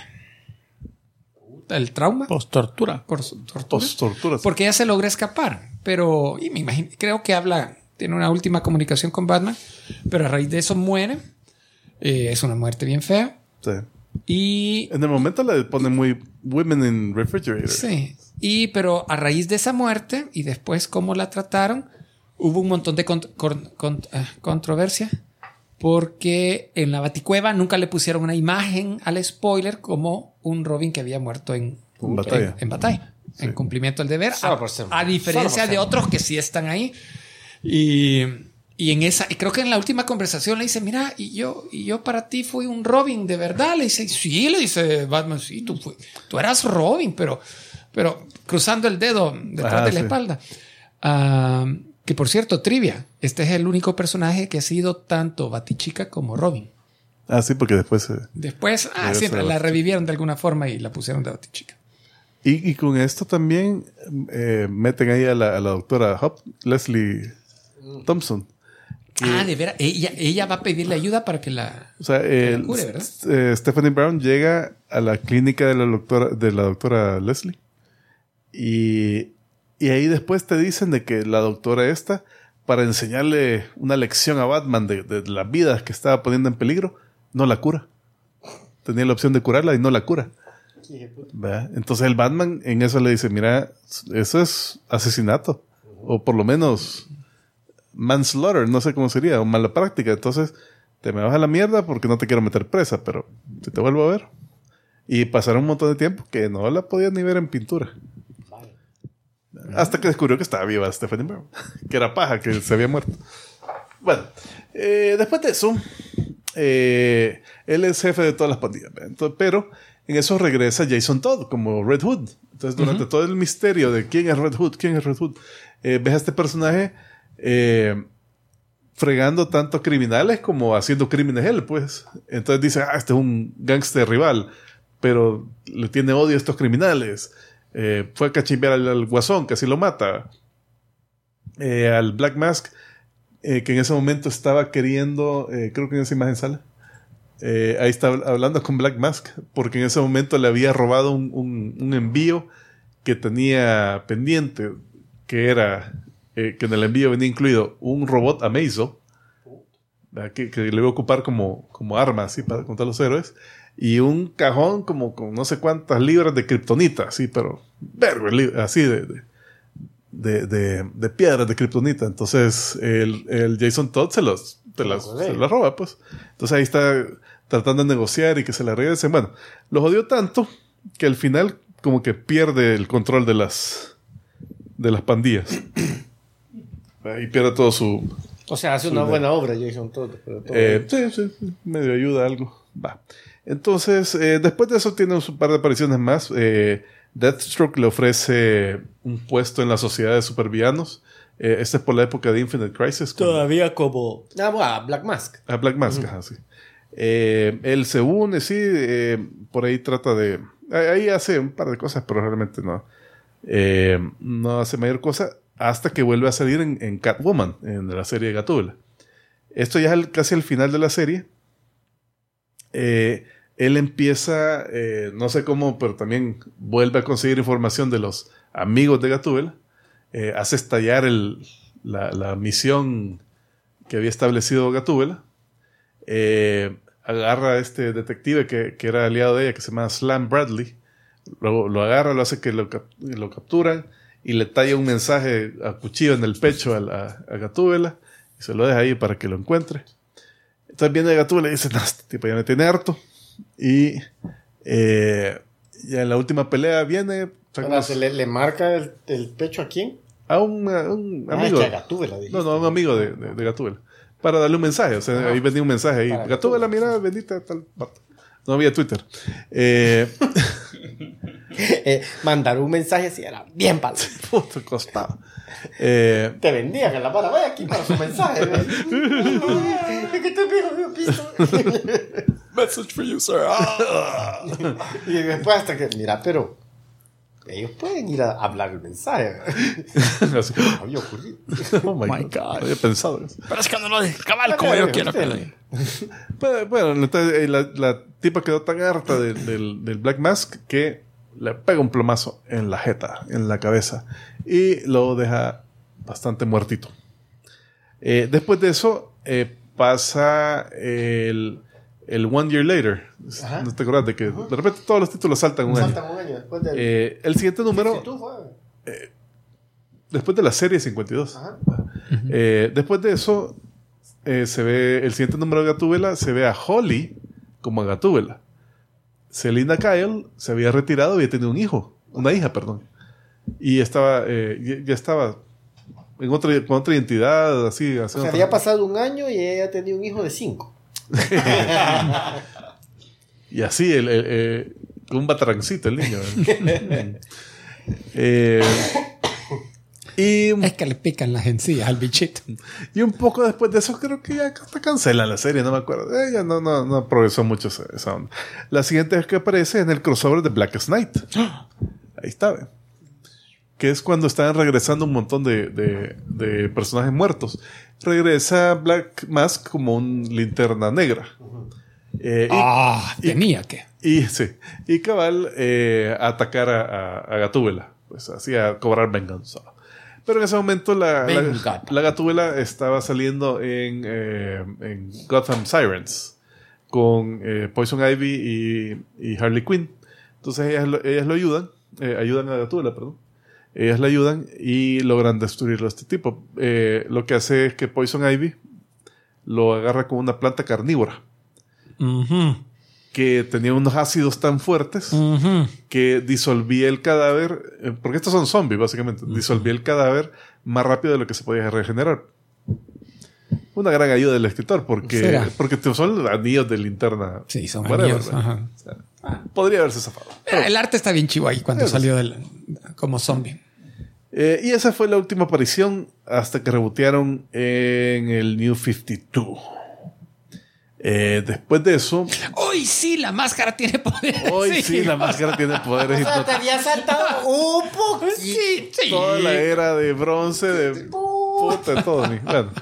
el trauma. Post-tortura. Post-tortura. Porque ella se logra escapar. Pero y me imagino, creo que tiene una última comunicación con Batman. Pero a raíz de eso muere. Es una muerte bien fea. Sí. Y... en el momento le ponen muy Women in Refrigerator. Sí. Pero a raíz de esa muerte y después cómo la trataron, hubo un montón de controversia. Porque en la Baticueva nunca le pusieron una imagen al spoiler como un Robin que había muerto en batalla. Sí. En cumplimiento del deber. A diferencia de otros que sí están ahí. Y en esa, creo que en la última conversación le dice, mira, y yo para ti fui un Robin, ¿de verdad? Le dice, sí, le dice Batman, sí, tú eras Robin, pero cruzando el dedo detrás de la espalda. Que por cierto, trivia, este es el único personaje que ha sido tanto Batichica como Robin. Sí, porque después... siempre la revivieron de alguna forma y la pusieron de Batichica. Y con esto también meten ahí a la doctora Leslie Thompson. De veras, ella va a pedirle ayuda para que la cure, ¿verdad? Stephanie Brown llega a la clínica de la doctora Leslie y ahí después te dicen de que la doctora esta, para enseñarle una lección a Batman de las vidas que estaba poniendo en peligro, no la cura. Tenía la opción de curarla y no la cura. ¿Verdad? Entonces el Batman en eso le dice, mira, eso es asesinato. O por lo menos manslaughter, no sé cómo sería, o mala práctica. Entonces te me vas a la mierda porque no te quiero meter presa, pero si te vuelvo a ver. Y pasaron un montón de tiempo que no la podías ni ver en pintura. Hasta que descubrió que estaba viva Stephanie Brown. Que era paja, que se había muerto. Bueno, después de eso, él es jefe de todas las pandillas. Entonces, pero en eso regresa Jason Todd como Red Hood. Entonces, durante todo el misterio de quién es Red Hood, ves a este personaje fregando tanto criminales como haciendo crímenes él, pues. Entonces dice, este es un gángster rival, pero le tiene odio a estos criminales. Fue a cachimbear al Guasón, casi lo mata. Al Black Mask, que en ese momento estaba queriendo, creo que en esa imagen sale, ahí está hablando con Black Mask, porque en ese momento le había robado un envío que tenía pendiente, que era que en el envío venía incluido un robot Amazo, que le iba a ocupar como arma así para contra los héroes, y un cajón como con no sé cuántas libras de kriptonita, así, pero así de piedras de kriptonita. Entonces el Jason Todd se la roba, pues. Entonces ahí está tratando de negociar y que se la regresen. Bueno, los odió tanto que al final como que pierde el control de las pandillas. Y pierde todo su... O sea, hace una buena obra Jason Todd. Sí, medio ayuda algo. Va. Entonces, después de eso tiene un par de apariciones más. Deathstroke le ofrece un puesto en la sociedad de supervillanos. Este es por la época de Infinite Crisis. Todavía como... Black Mask. Black Mask, sí. Él se une, sí. Por ahí trata de... Ahí hace un par de cosas, pero realmente no. No hace mayor cosa hasta que vuelve a salir en Catwoman, en la serie de Gatúbela. Esto ya es casi al final de la serie. Él empieza, no sé cómo, pero también vuelve a conseguir información de los amigos de Gatúbela. Hace estallar la misión que había establecido Gatúbela. Agarra a este detective que era aliado de ella, que se llama Slam Bradley. Luego lo agarra, lo hace que lo capturan y le talla un mensaje a cuchillo en el pecho a Gatúbela y se lo deja ahí para que lo encuentre. Entonces viene Gatúbela y dice, no, este tipo ya me tiene harto. Y ya en la última pelea viene... ¿Se le marca el pecho a quién? A un amigo. Es que a Gatúbela, dijiste. No, a un amigo de Gatúbela. Para darle un mensaje. O sea, ahí venía un mensaje ahí. Gatúbela, mira, bendita tal... No había Twitter. Mandar un mensaje así era bien palo. Puto costaba. Te vendían en la para. Vaya aquí para su mensaje. Es que te viejo piso. Message for you, sir. Y después hasta que, mira, pero ellos pueden ir a hablar el mensaje. Así, Había ocurrido. oh my God. Había pensado eso. Pero es que no lo de cabal como yo quiero que lo diga. Bueno, entonces, la tipa quedó tan harta del Black Mask que le pega un plomazo en la jeta, en la cabeza, y lo deja bastante muertito. Después de eso, pasa el One Year Later. Ajá. ¿No te acuerdas de que de repente todos los títulos saltan un año? Saltan un año después del... El siguiente número, después de la serie 52. Ajá. Después de eso, se ve el siguiente número de Gatúbela, se ve a Holly como a Gatúbela. Selina Kyle se había retirado y había tenido una hija, perdón. Y estaba, ya estaba con otra identidad, así. O sea, había pasado un año y ella tenía un hijo de 5. Y así, un batrancito el niño. Y Es que le pican las encías al bichito. Y un poco después de eso creo que ya hasta cancelan la serie, no me acuerdo. Ya no progresó mucho esa onda. La siguiente vez que aparece es en el crossover de Blackest Night. Ahí está, ¿ve? Que es cuando están regresando un montón de personajes muertos. Regresa Black Mask como un linterna negra. Tenía que. Y cabal a atacar a Gatúbela. Pues así a cobrar venganza. Pero en ese momento la Gatúbela estaba saliendo en Gotham Sirens con Poison Ivy y Harley Quinn. Entonces ellas lo ayudan a Gatúbela, perdón. Ellas le ayudan y logran destruirlo a este tipo. Lo que hace es que Poison Ivy lo agarra con una planta carnívora. Que tenía unos ácidos tan fuertes que disolvía el cadáver, porque estos son zombies básicamente, disolvía el cadáver más rápido de lo que se podía regenerar. Una gran ayuda del escritor, porque son anillos de linterna. Sí, son whatever, anillos. Ajá. o sea, podría haberse zafado. El arte está bien chivo ahí cuando salió como zombie. Y esa fue la última aparición hasta que rebotearon en el New 52. Después de eso... ¡Uy, sí! La máscara tiene poderes. Hoy sí, la máscara tiene poderes. O sea, te había saltado un poquito. Sí. Toda la era de bronce, de puta, todo. Bueno.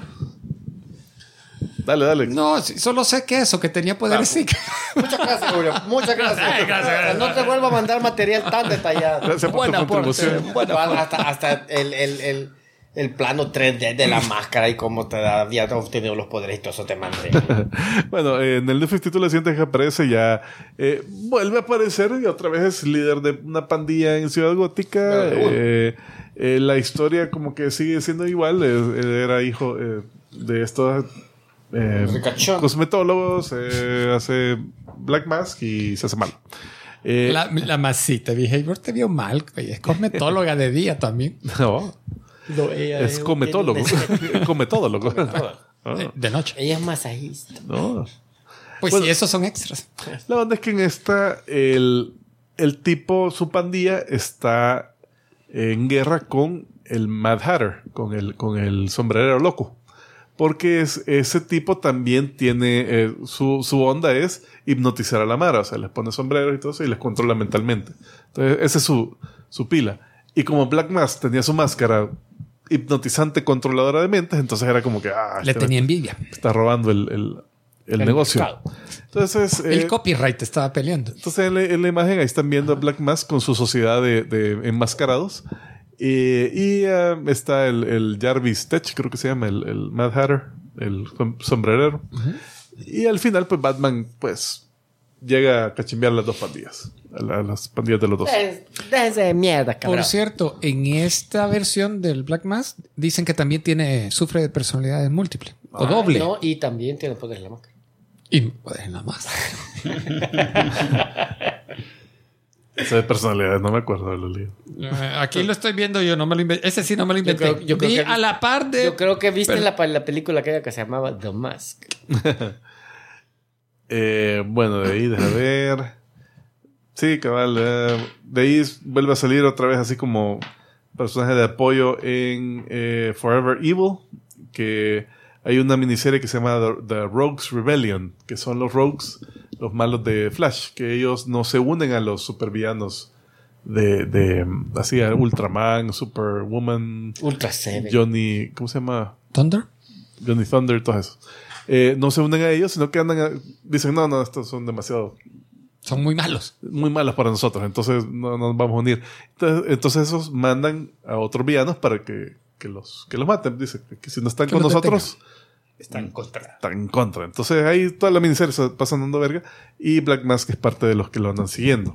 Dale. No, solo sé que tenía poderes. Sí. Muchas gracias, Julio. Muchas gracias. Gracias. No te vuelvo a mandar material tan detallado. Gracias por tu contribución. Hasta el plano 3D de la máscara y cómo te había obtenido los poderes y todo eso te mandé. Bueno, en el New 52 la siguiente que aparece ya vuelve a aparecer y otra vez es líder de una pandilla en Ciudad Gótica. La historia como que sigue siendo igual. Él era hijo de estos cosmetólogos, hace Black Mask y se hace malo. La masita Behavior te vio mal, güey. Es cosmetóloga de día también. No. Es cometólogo. Cometólogo. De noche. Ella es masajista. No. Pues Bueno, sí, esos son extras. La verdad es que en esta el tipo, su pandilla está en guerra con el Mad Hatter, con el sombrerero loco. Porque ese tipo también tiene... su onda es hipnotizar a la mara. O sea, les pone sombreros y todo eso y les controla mentalmente. Entonces, esa es su pila. Y como Black Mask tenía su máscara hipnotizante controladora de mentes, entonces era como que... Le tenía envidia. Está robando el negocio. Mercado. Entonces... el copyright estaba peleando. Entonces en la imagen ahí están viendo a Black Mask con su sociedad de enmascarados. Y está el Jarvis Tech, creo que se llama, el Mad Hatter, el sombrerero. Y al final, pues Batman, pues, llega a cachimbear las dos pandillas. A las pandillas de los dos. Déjense de mierda, cabrón. Por cierto, en esta versión del Black Mask dicen que también sufre de personalidades múltiples. O doble. No, y también tiene poder en la máscara. Y poder en la máscara. Esa de personalidades, no me acuerdo de los libros. Aquí lo estoy viendo yo, no me lo inventé. Ese sí no me lo inventé. Yo creo Vi que a la par de... Yo creo que viste la película aquella que se llamaba The Mask. Bueno, de ahí, déjame ver. Sí, cabal. De ahí vuelve a salir otra vez así como personaje de apoyo en Forever Evil, que hay una miniserie que se llama The Rogues Rebellion, que son los Rogues, los malos de Flash, que ellos no se unen a los supervillanos de así a Ultraman, Superwoman, Ultra Seven, Johnny, ¿cómo se llama? Thunder. Johnny Thunder, todo eso. No se unen a ellos, sino que dicen, no, estos son demasiado... Son muy malos. Muy malos para nosotros, entonces no nos vamos a unir. Entonces esos mandan a otros villanos para que los maten. Dice que si no están con nosotros... Están en contra. Están en contra. Entonces ahí toda la miniserie se pasa dando verga. Y Black Mask es parte de los que lo andan siguiendo.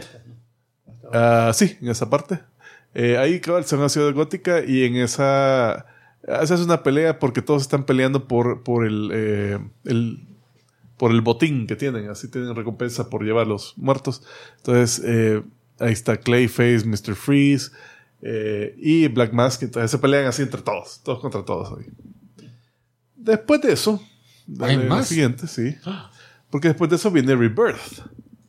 Sí, en esa parte. Ahí cabal se van a Ciudad Gótica y en esa es una pelea porque todos están peleando por el botín que tienen. Así tienen recompensa por llevar los muertos. Entonces ahí está Clayface, Mr. Freeze y Black Mask. Entonces se pelean así entre todos contra todos ahí. Después de eso, ¿hay más? La siguiente, sí. Porque después de eso viene Rebirth.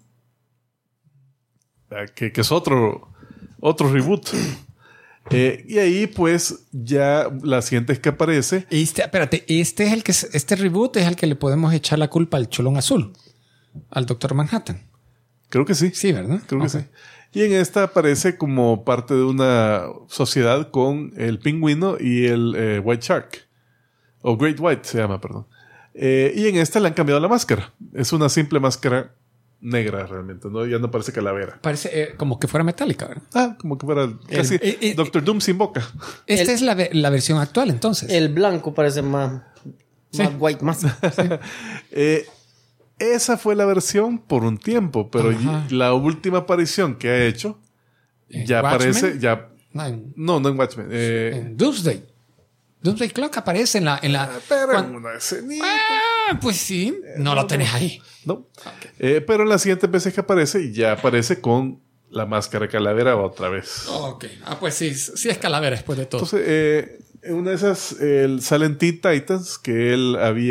Que es otro reboot. Y ahí, pues, ya la siguiente es que aparece. Espérate, este reboot es el que le podemos echar la culpa al Cholón Azul, al Doctor Manhattan. Creo que sí. Sí, ¿verdad? Creo que sí. Y en esta aparece como parte de una sociedad con el Pingüino y el White Shark. O Great White se llama, perdón. Y en esta le han cambiado la máscara. Es una simple máscara negra realmente, ¿no? Ya no parece calavera. Parece como que fuera metálica, ¿verdad? Como que fuera casi Doctor Doom sin boca. Esta es la versión actual, entonces. El blanco parece más white mask. Sí. Esa fue la versión por un tiempo, pero la última aparición que ha hecho ya aparece... No en Watchmen. En Doomsday. Doomsday Clock aparece en la... Pero en una escenita. Pues sí. No lo tenés ahí. No. Okay. Pero en las siguientes veces que aparece, ya aparece con la máscara calavera otra vez. Ok. Pues sí es calavera después de todo. Entonces, en una de esas salen Teen Titans, que él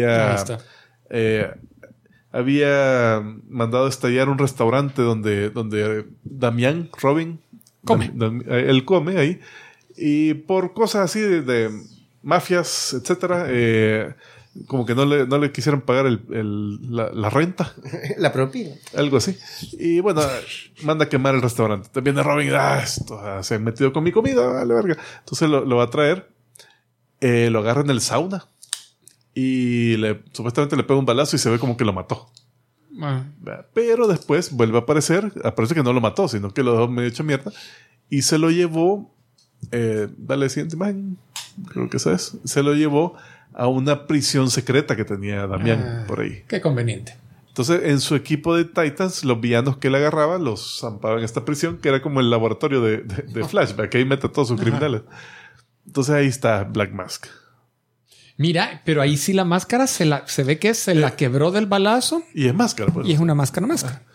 había mandado estallar un restaurante donde Damián, Robin, come. Él come ahí. Y por cosas así de mafias, etcétera, como que no le quisieron pagar la renta. La propina. Algo así. Y bueno, manda a quemar el restaurante. También viene Robin, se han metido con mi comida, vale verga. Entonces lo va a traer. Lo agarra en el sauna. Y supuestamente le pega un balazo y se ve como que lo mató. Pero después vuelve a aparecer. Aparece que no lo mató, sino que lo dejó medio hecho mierda. Y se lo llevó... dale siguiente imagen. Creo que esa es. Se lo llevó a una prisión secreta que tenía Damián por ahí. Qué conveniente. Entonces, en su equipo de Titans, los villanos que él agarraba los zampaba en esta prisión, que era como el laboratorio de Flashback, que ahí mete a todos sus criminales. Entonces, ahí está Black Mask. Mira, pero ahí sí la máscara se ve que se la quebró del balazo. Y es máscara. Pues. Y es una máscara.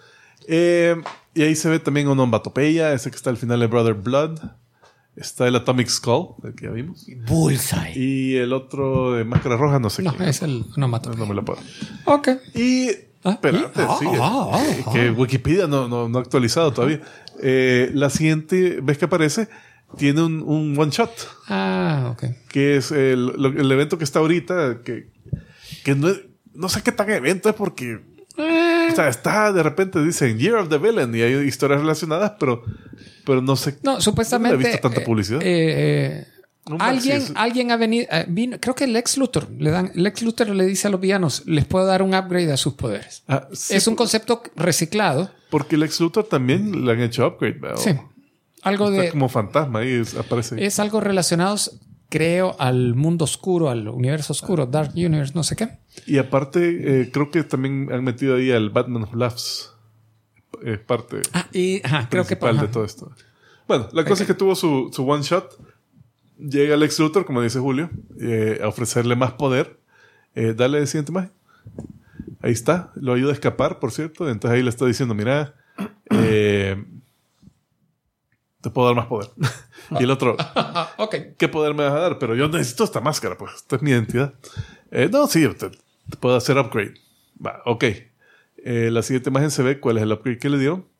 Y ahí se ve también una onomatopeya, ese que está al final de Brother Blood. Está el Atomic Skull, el que ya vimos. Bullseye. Y el otro de máscara roja, no sé qué. No, es el onomatopeya. No me lo puedo. Ok. Y... espérate, sigue. Que Wikipedia no ha actualizado todavía. La siguiente vez que aparece tiene un one shot. Ok. Que es el evento que está ahorita, que no sé qué tan evento es porque... O sea, está de repente dicen Year of the Villain y hay historias relacionadas, pero no sé. No, supuestamente. No he visto tanta publicidad. Alguien ha vino, creo que Lex Luthor le dice a los villanos, les puedo dar un upgrade a sus poderes. Sí, es un concepto reciclado. Porque Lex Luthor también le han hecho upgrade, ¿verdad? Sí. Algo está como fantasma ahí aparece. Es algo relacionado, creo, al mundo oscuro, al universo oscuro, Dark Universe, no sé qué. Y aparte, creo que también han metido ahí al Batman Who Laughs. Es parte creo que de todo esto. Bueno, la cosa es que tuvo su one shot. Llega Lex Luthor, como dice Julio, a ofrecerle más poder. Dale el siguiente imagen. Ahí está. Lo ayuda a escapar, por cierto. Entonces ahí le está diciendo, mira, te puedo dar más poder. Y el otro, ¿qué poder me vas a dar? Pero yo necesito esta máscara, pues. Esta es mi identidad. No, sí, te puedo hacer upgrade. Va, ok. La siguiente imagen se ve cuál es el upgrade que le dieron.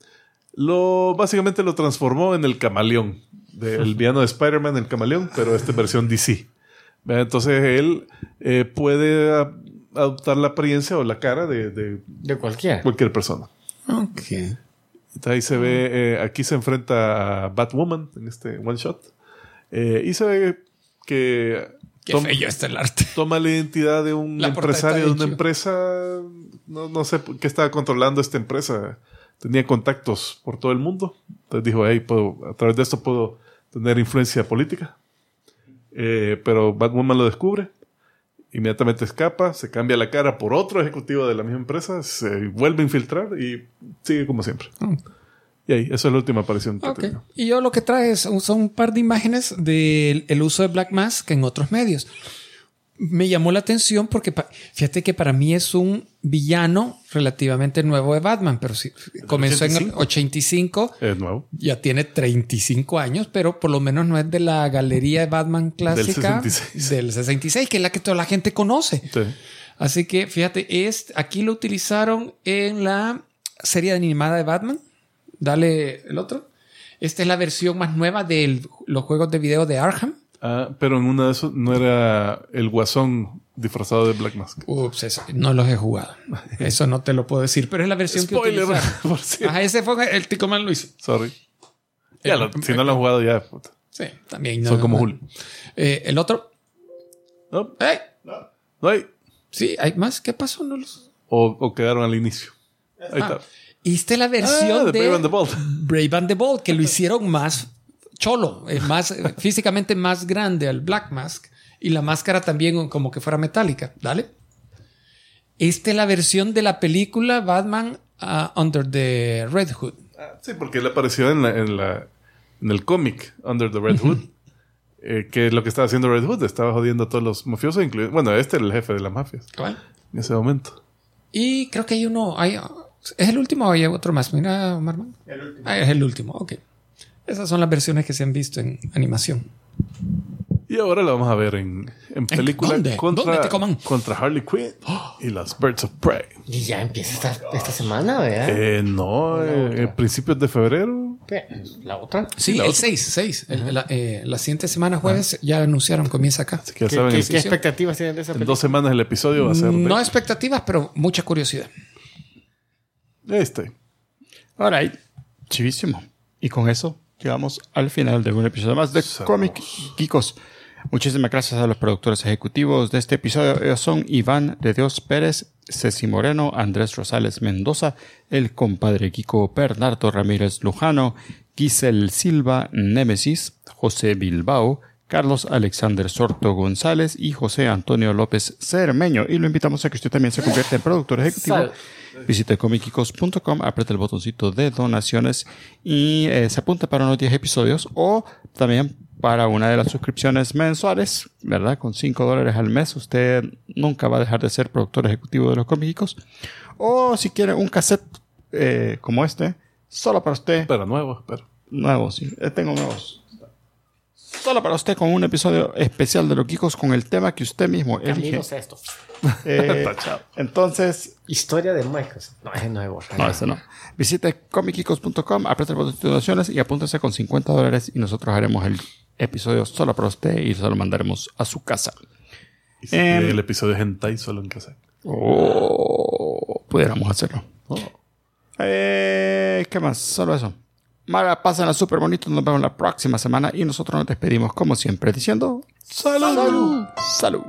Básicamente lo transformó en el camaleón. Del villano de Spider-Man, el camaleón, pero esta versión DC. Entonces él puede adoptar la apariencia o la cara de cualquier persona. Ok. Entonces ahí se ve, aquí se enfrenta a Batwoman en este one shot. Y se ve que Qué feo está el arte. toma la identidad de un empresario de una empresa. No sé qué estaba controlando esta empresa. Tenía contactos por todo el mundo. Entonces dijo, hey, a través de esto puedo tener influencia política. Pero Batwoman lo descubre. Inmediatamente escapa, se cambia la cara por otro ejecutivo de la misma empresa, se vuelve a infiltrar y sigue como siempre. Y ahí, esa es la última aparición que tengo. Y yo lo que trae son un par de imágenes del uso de Black Mask en otros medios. Me llamó la atención porque fíjate que para mí es un villano relativamente nuevo de Batman, pero sí, comenzó 85. En el 85. Es nuevo. Ya tiene 35 años, pero por lo menos no es de la galería de Batman clásica del 66, que es la que toda la gente conoce. Sí. Así que fíjate, aquí lo utilizaron en la serie animada de Batman. Dale el otro. Esta es la versión más nueva de los juegos de video de Arkham. Pero en una de esos no era el Guasón disfrazado de Black Mask. Ups, eso no los he jugado. Eso no te lo puedo decir, pero es la versión Spoiler, que utilizaron. por cierto. Ese fue el Tico Man lo hizo. Sorry. Si no lo han jugado ya, puta. Sí, también. Son como Hulk. El otro. No. ¡Hey! No hay. Sí, hay más. ¿Qué pasó? No los... O quedaron al inicio. Ahí está. Y esta es la versión de Brave and the Bold. Brave and the Bold, que lo hicieron más cholo, físicamente más grande al Black Mask y la máscara también como que fuera metálica. Dale. Esta es la versión de la película Batman Under the Red Hood. Sí, porque él apareció en el cómic Under the Red Hood. Que es lo que estaba haciendo Red Hood. Estaba jodiendo a todos los mafiosos, incluido... Bueno, este era el jefe de las mafias. ¿Cuál? En ese momento. Y creo que hay uno... ¿Es el último o hay otro más? Mira, Marman. El último. Es el último, ok. Esas son las versiones que se han visto en animación. Y ahora la vamos a ver en película. ¿Dónde? ¿Dónde te coman? Contra Harley Quinn y las Birds of Prey. Y ya empieza esta semana, ¿verdad? No, en principios de febrero. ¿La otra? Sí, el 6. La siguiente semana, jueves, ya anunciaron, comienza acá. Así que ya saben, ¿Qué expectativas tienen de esa en película? 2 semanas el episodio va a ser No expectativas, pero mucha curiosidad. Alright, chivísimo. Y con eso llegamos al final de un episodio más de Comic Geekos. Muchísimas gracias a los productores ejecutivos de este episodio. Ellos son Iván de Dios Pérez, Ceci Moreno, Andrés Rosales Mendoza, el compadre Kiko Bernardo Ramírez Lujano, Giselle Silva Némesis, José Bilbao, Carlos Alexander Sorto González y José Antonio López Cermeño. Y lo invitamos a que usted también se convierta en productor ejecutivo. Visite comicicos.com, aprieta el botoncito de donaciones y se apunta para unos 10 episodios o también para una de las suscripciones mensuales, ¿verdad? Con $5 al mes usted nunca va a dejar de ser productor ejecutivo de los Comicicos. O si quiere un cassette como este, solo para usted. Pero nuevo, pero. Nuevos, sí. Tengo nuevos. Solo para usted con un episodio especial de los Geekos con el tema que usted mismo elige. Esto. Entonces... Historia de Microsoft. No, ese no es borra. No, ese no. Visite comicgeekos.com, apriete el botón de donaciones y apúntese con $50 y nosotros haremos el episodio solo para usted y se lo mandaremos a su casa. Y si el episodio es hentai solo en casa. Pudiéramos hacerlo. ¿Qué más? Solo eso. Mara, pásenla súper bonito. Nos vemos la próxima semana y nosotros nos despedimos como siempre diciendo ¡Salud! ¡Salud! ¡Salud!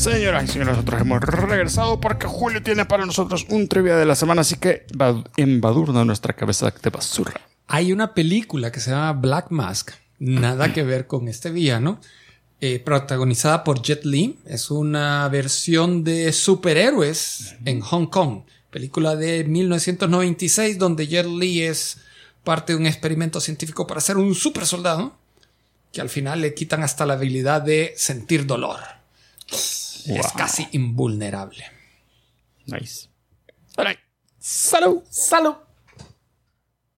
Señoras y señores, nosotros hemos regresado porque Julio tiene para nosotros un trivia de la semana, así que embadurna nuestra cabeza de basura. Hay una película que se llama Black Mask, nada que ver con este villano, protagonizada por Jet Li. Es una versión de superhéroes en Hong Kong. Película de 1996 donde Jet Li es parte de un experimento científico para ser un super soldado que al final le quitan hasta la habilidad de sentir dolor. Wow. Es casi invulnerable. Nice. All right. Salud. Salud.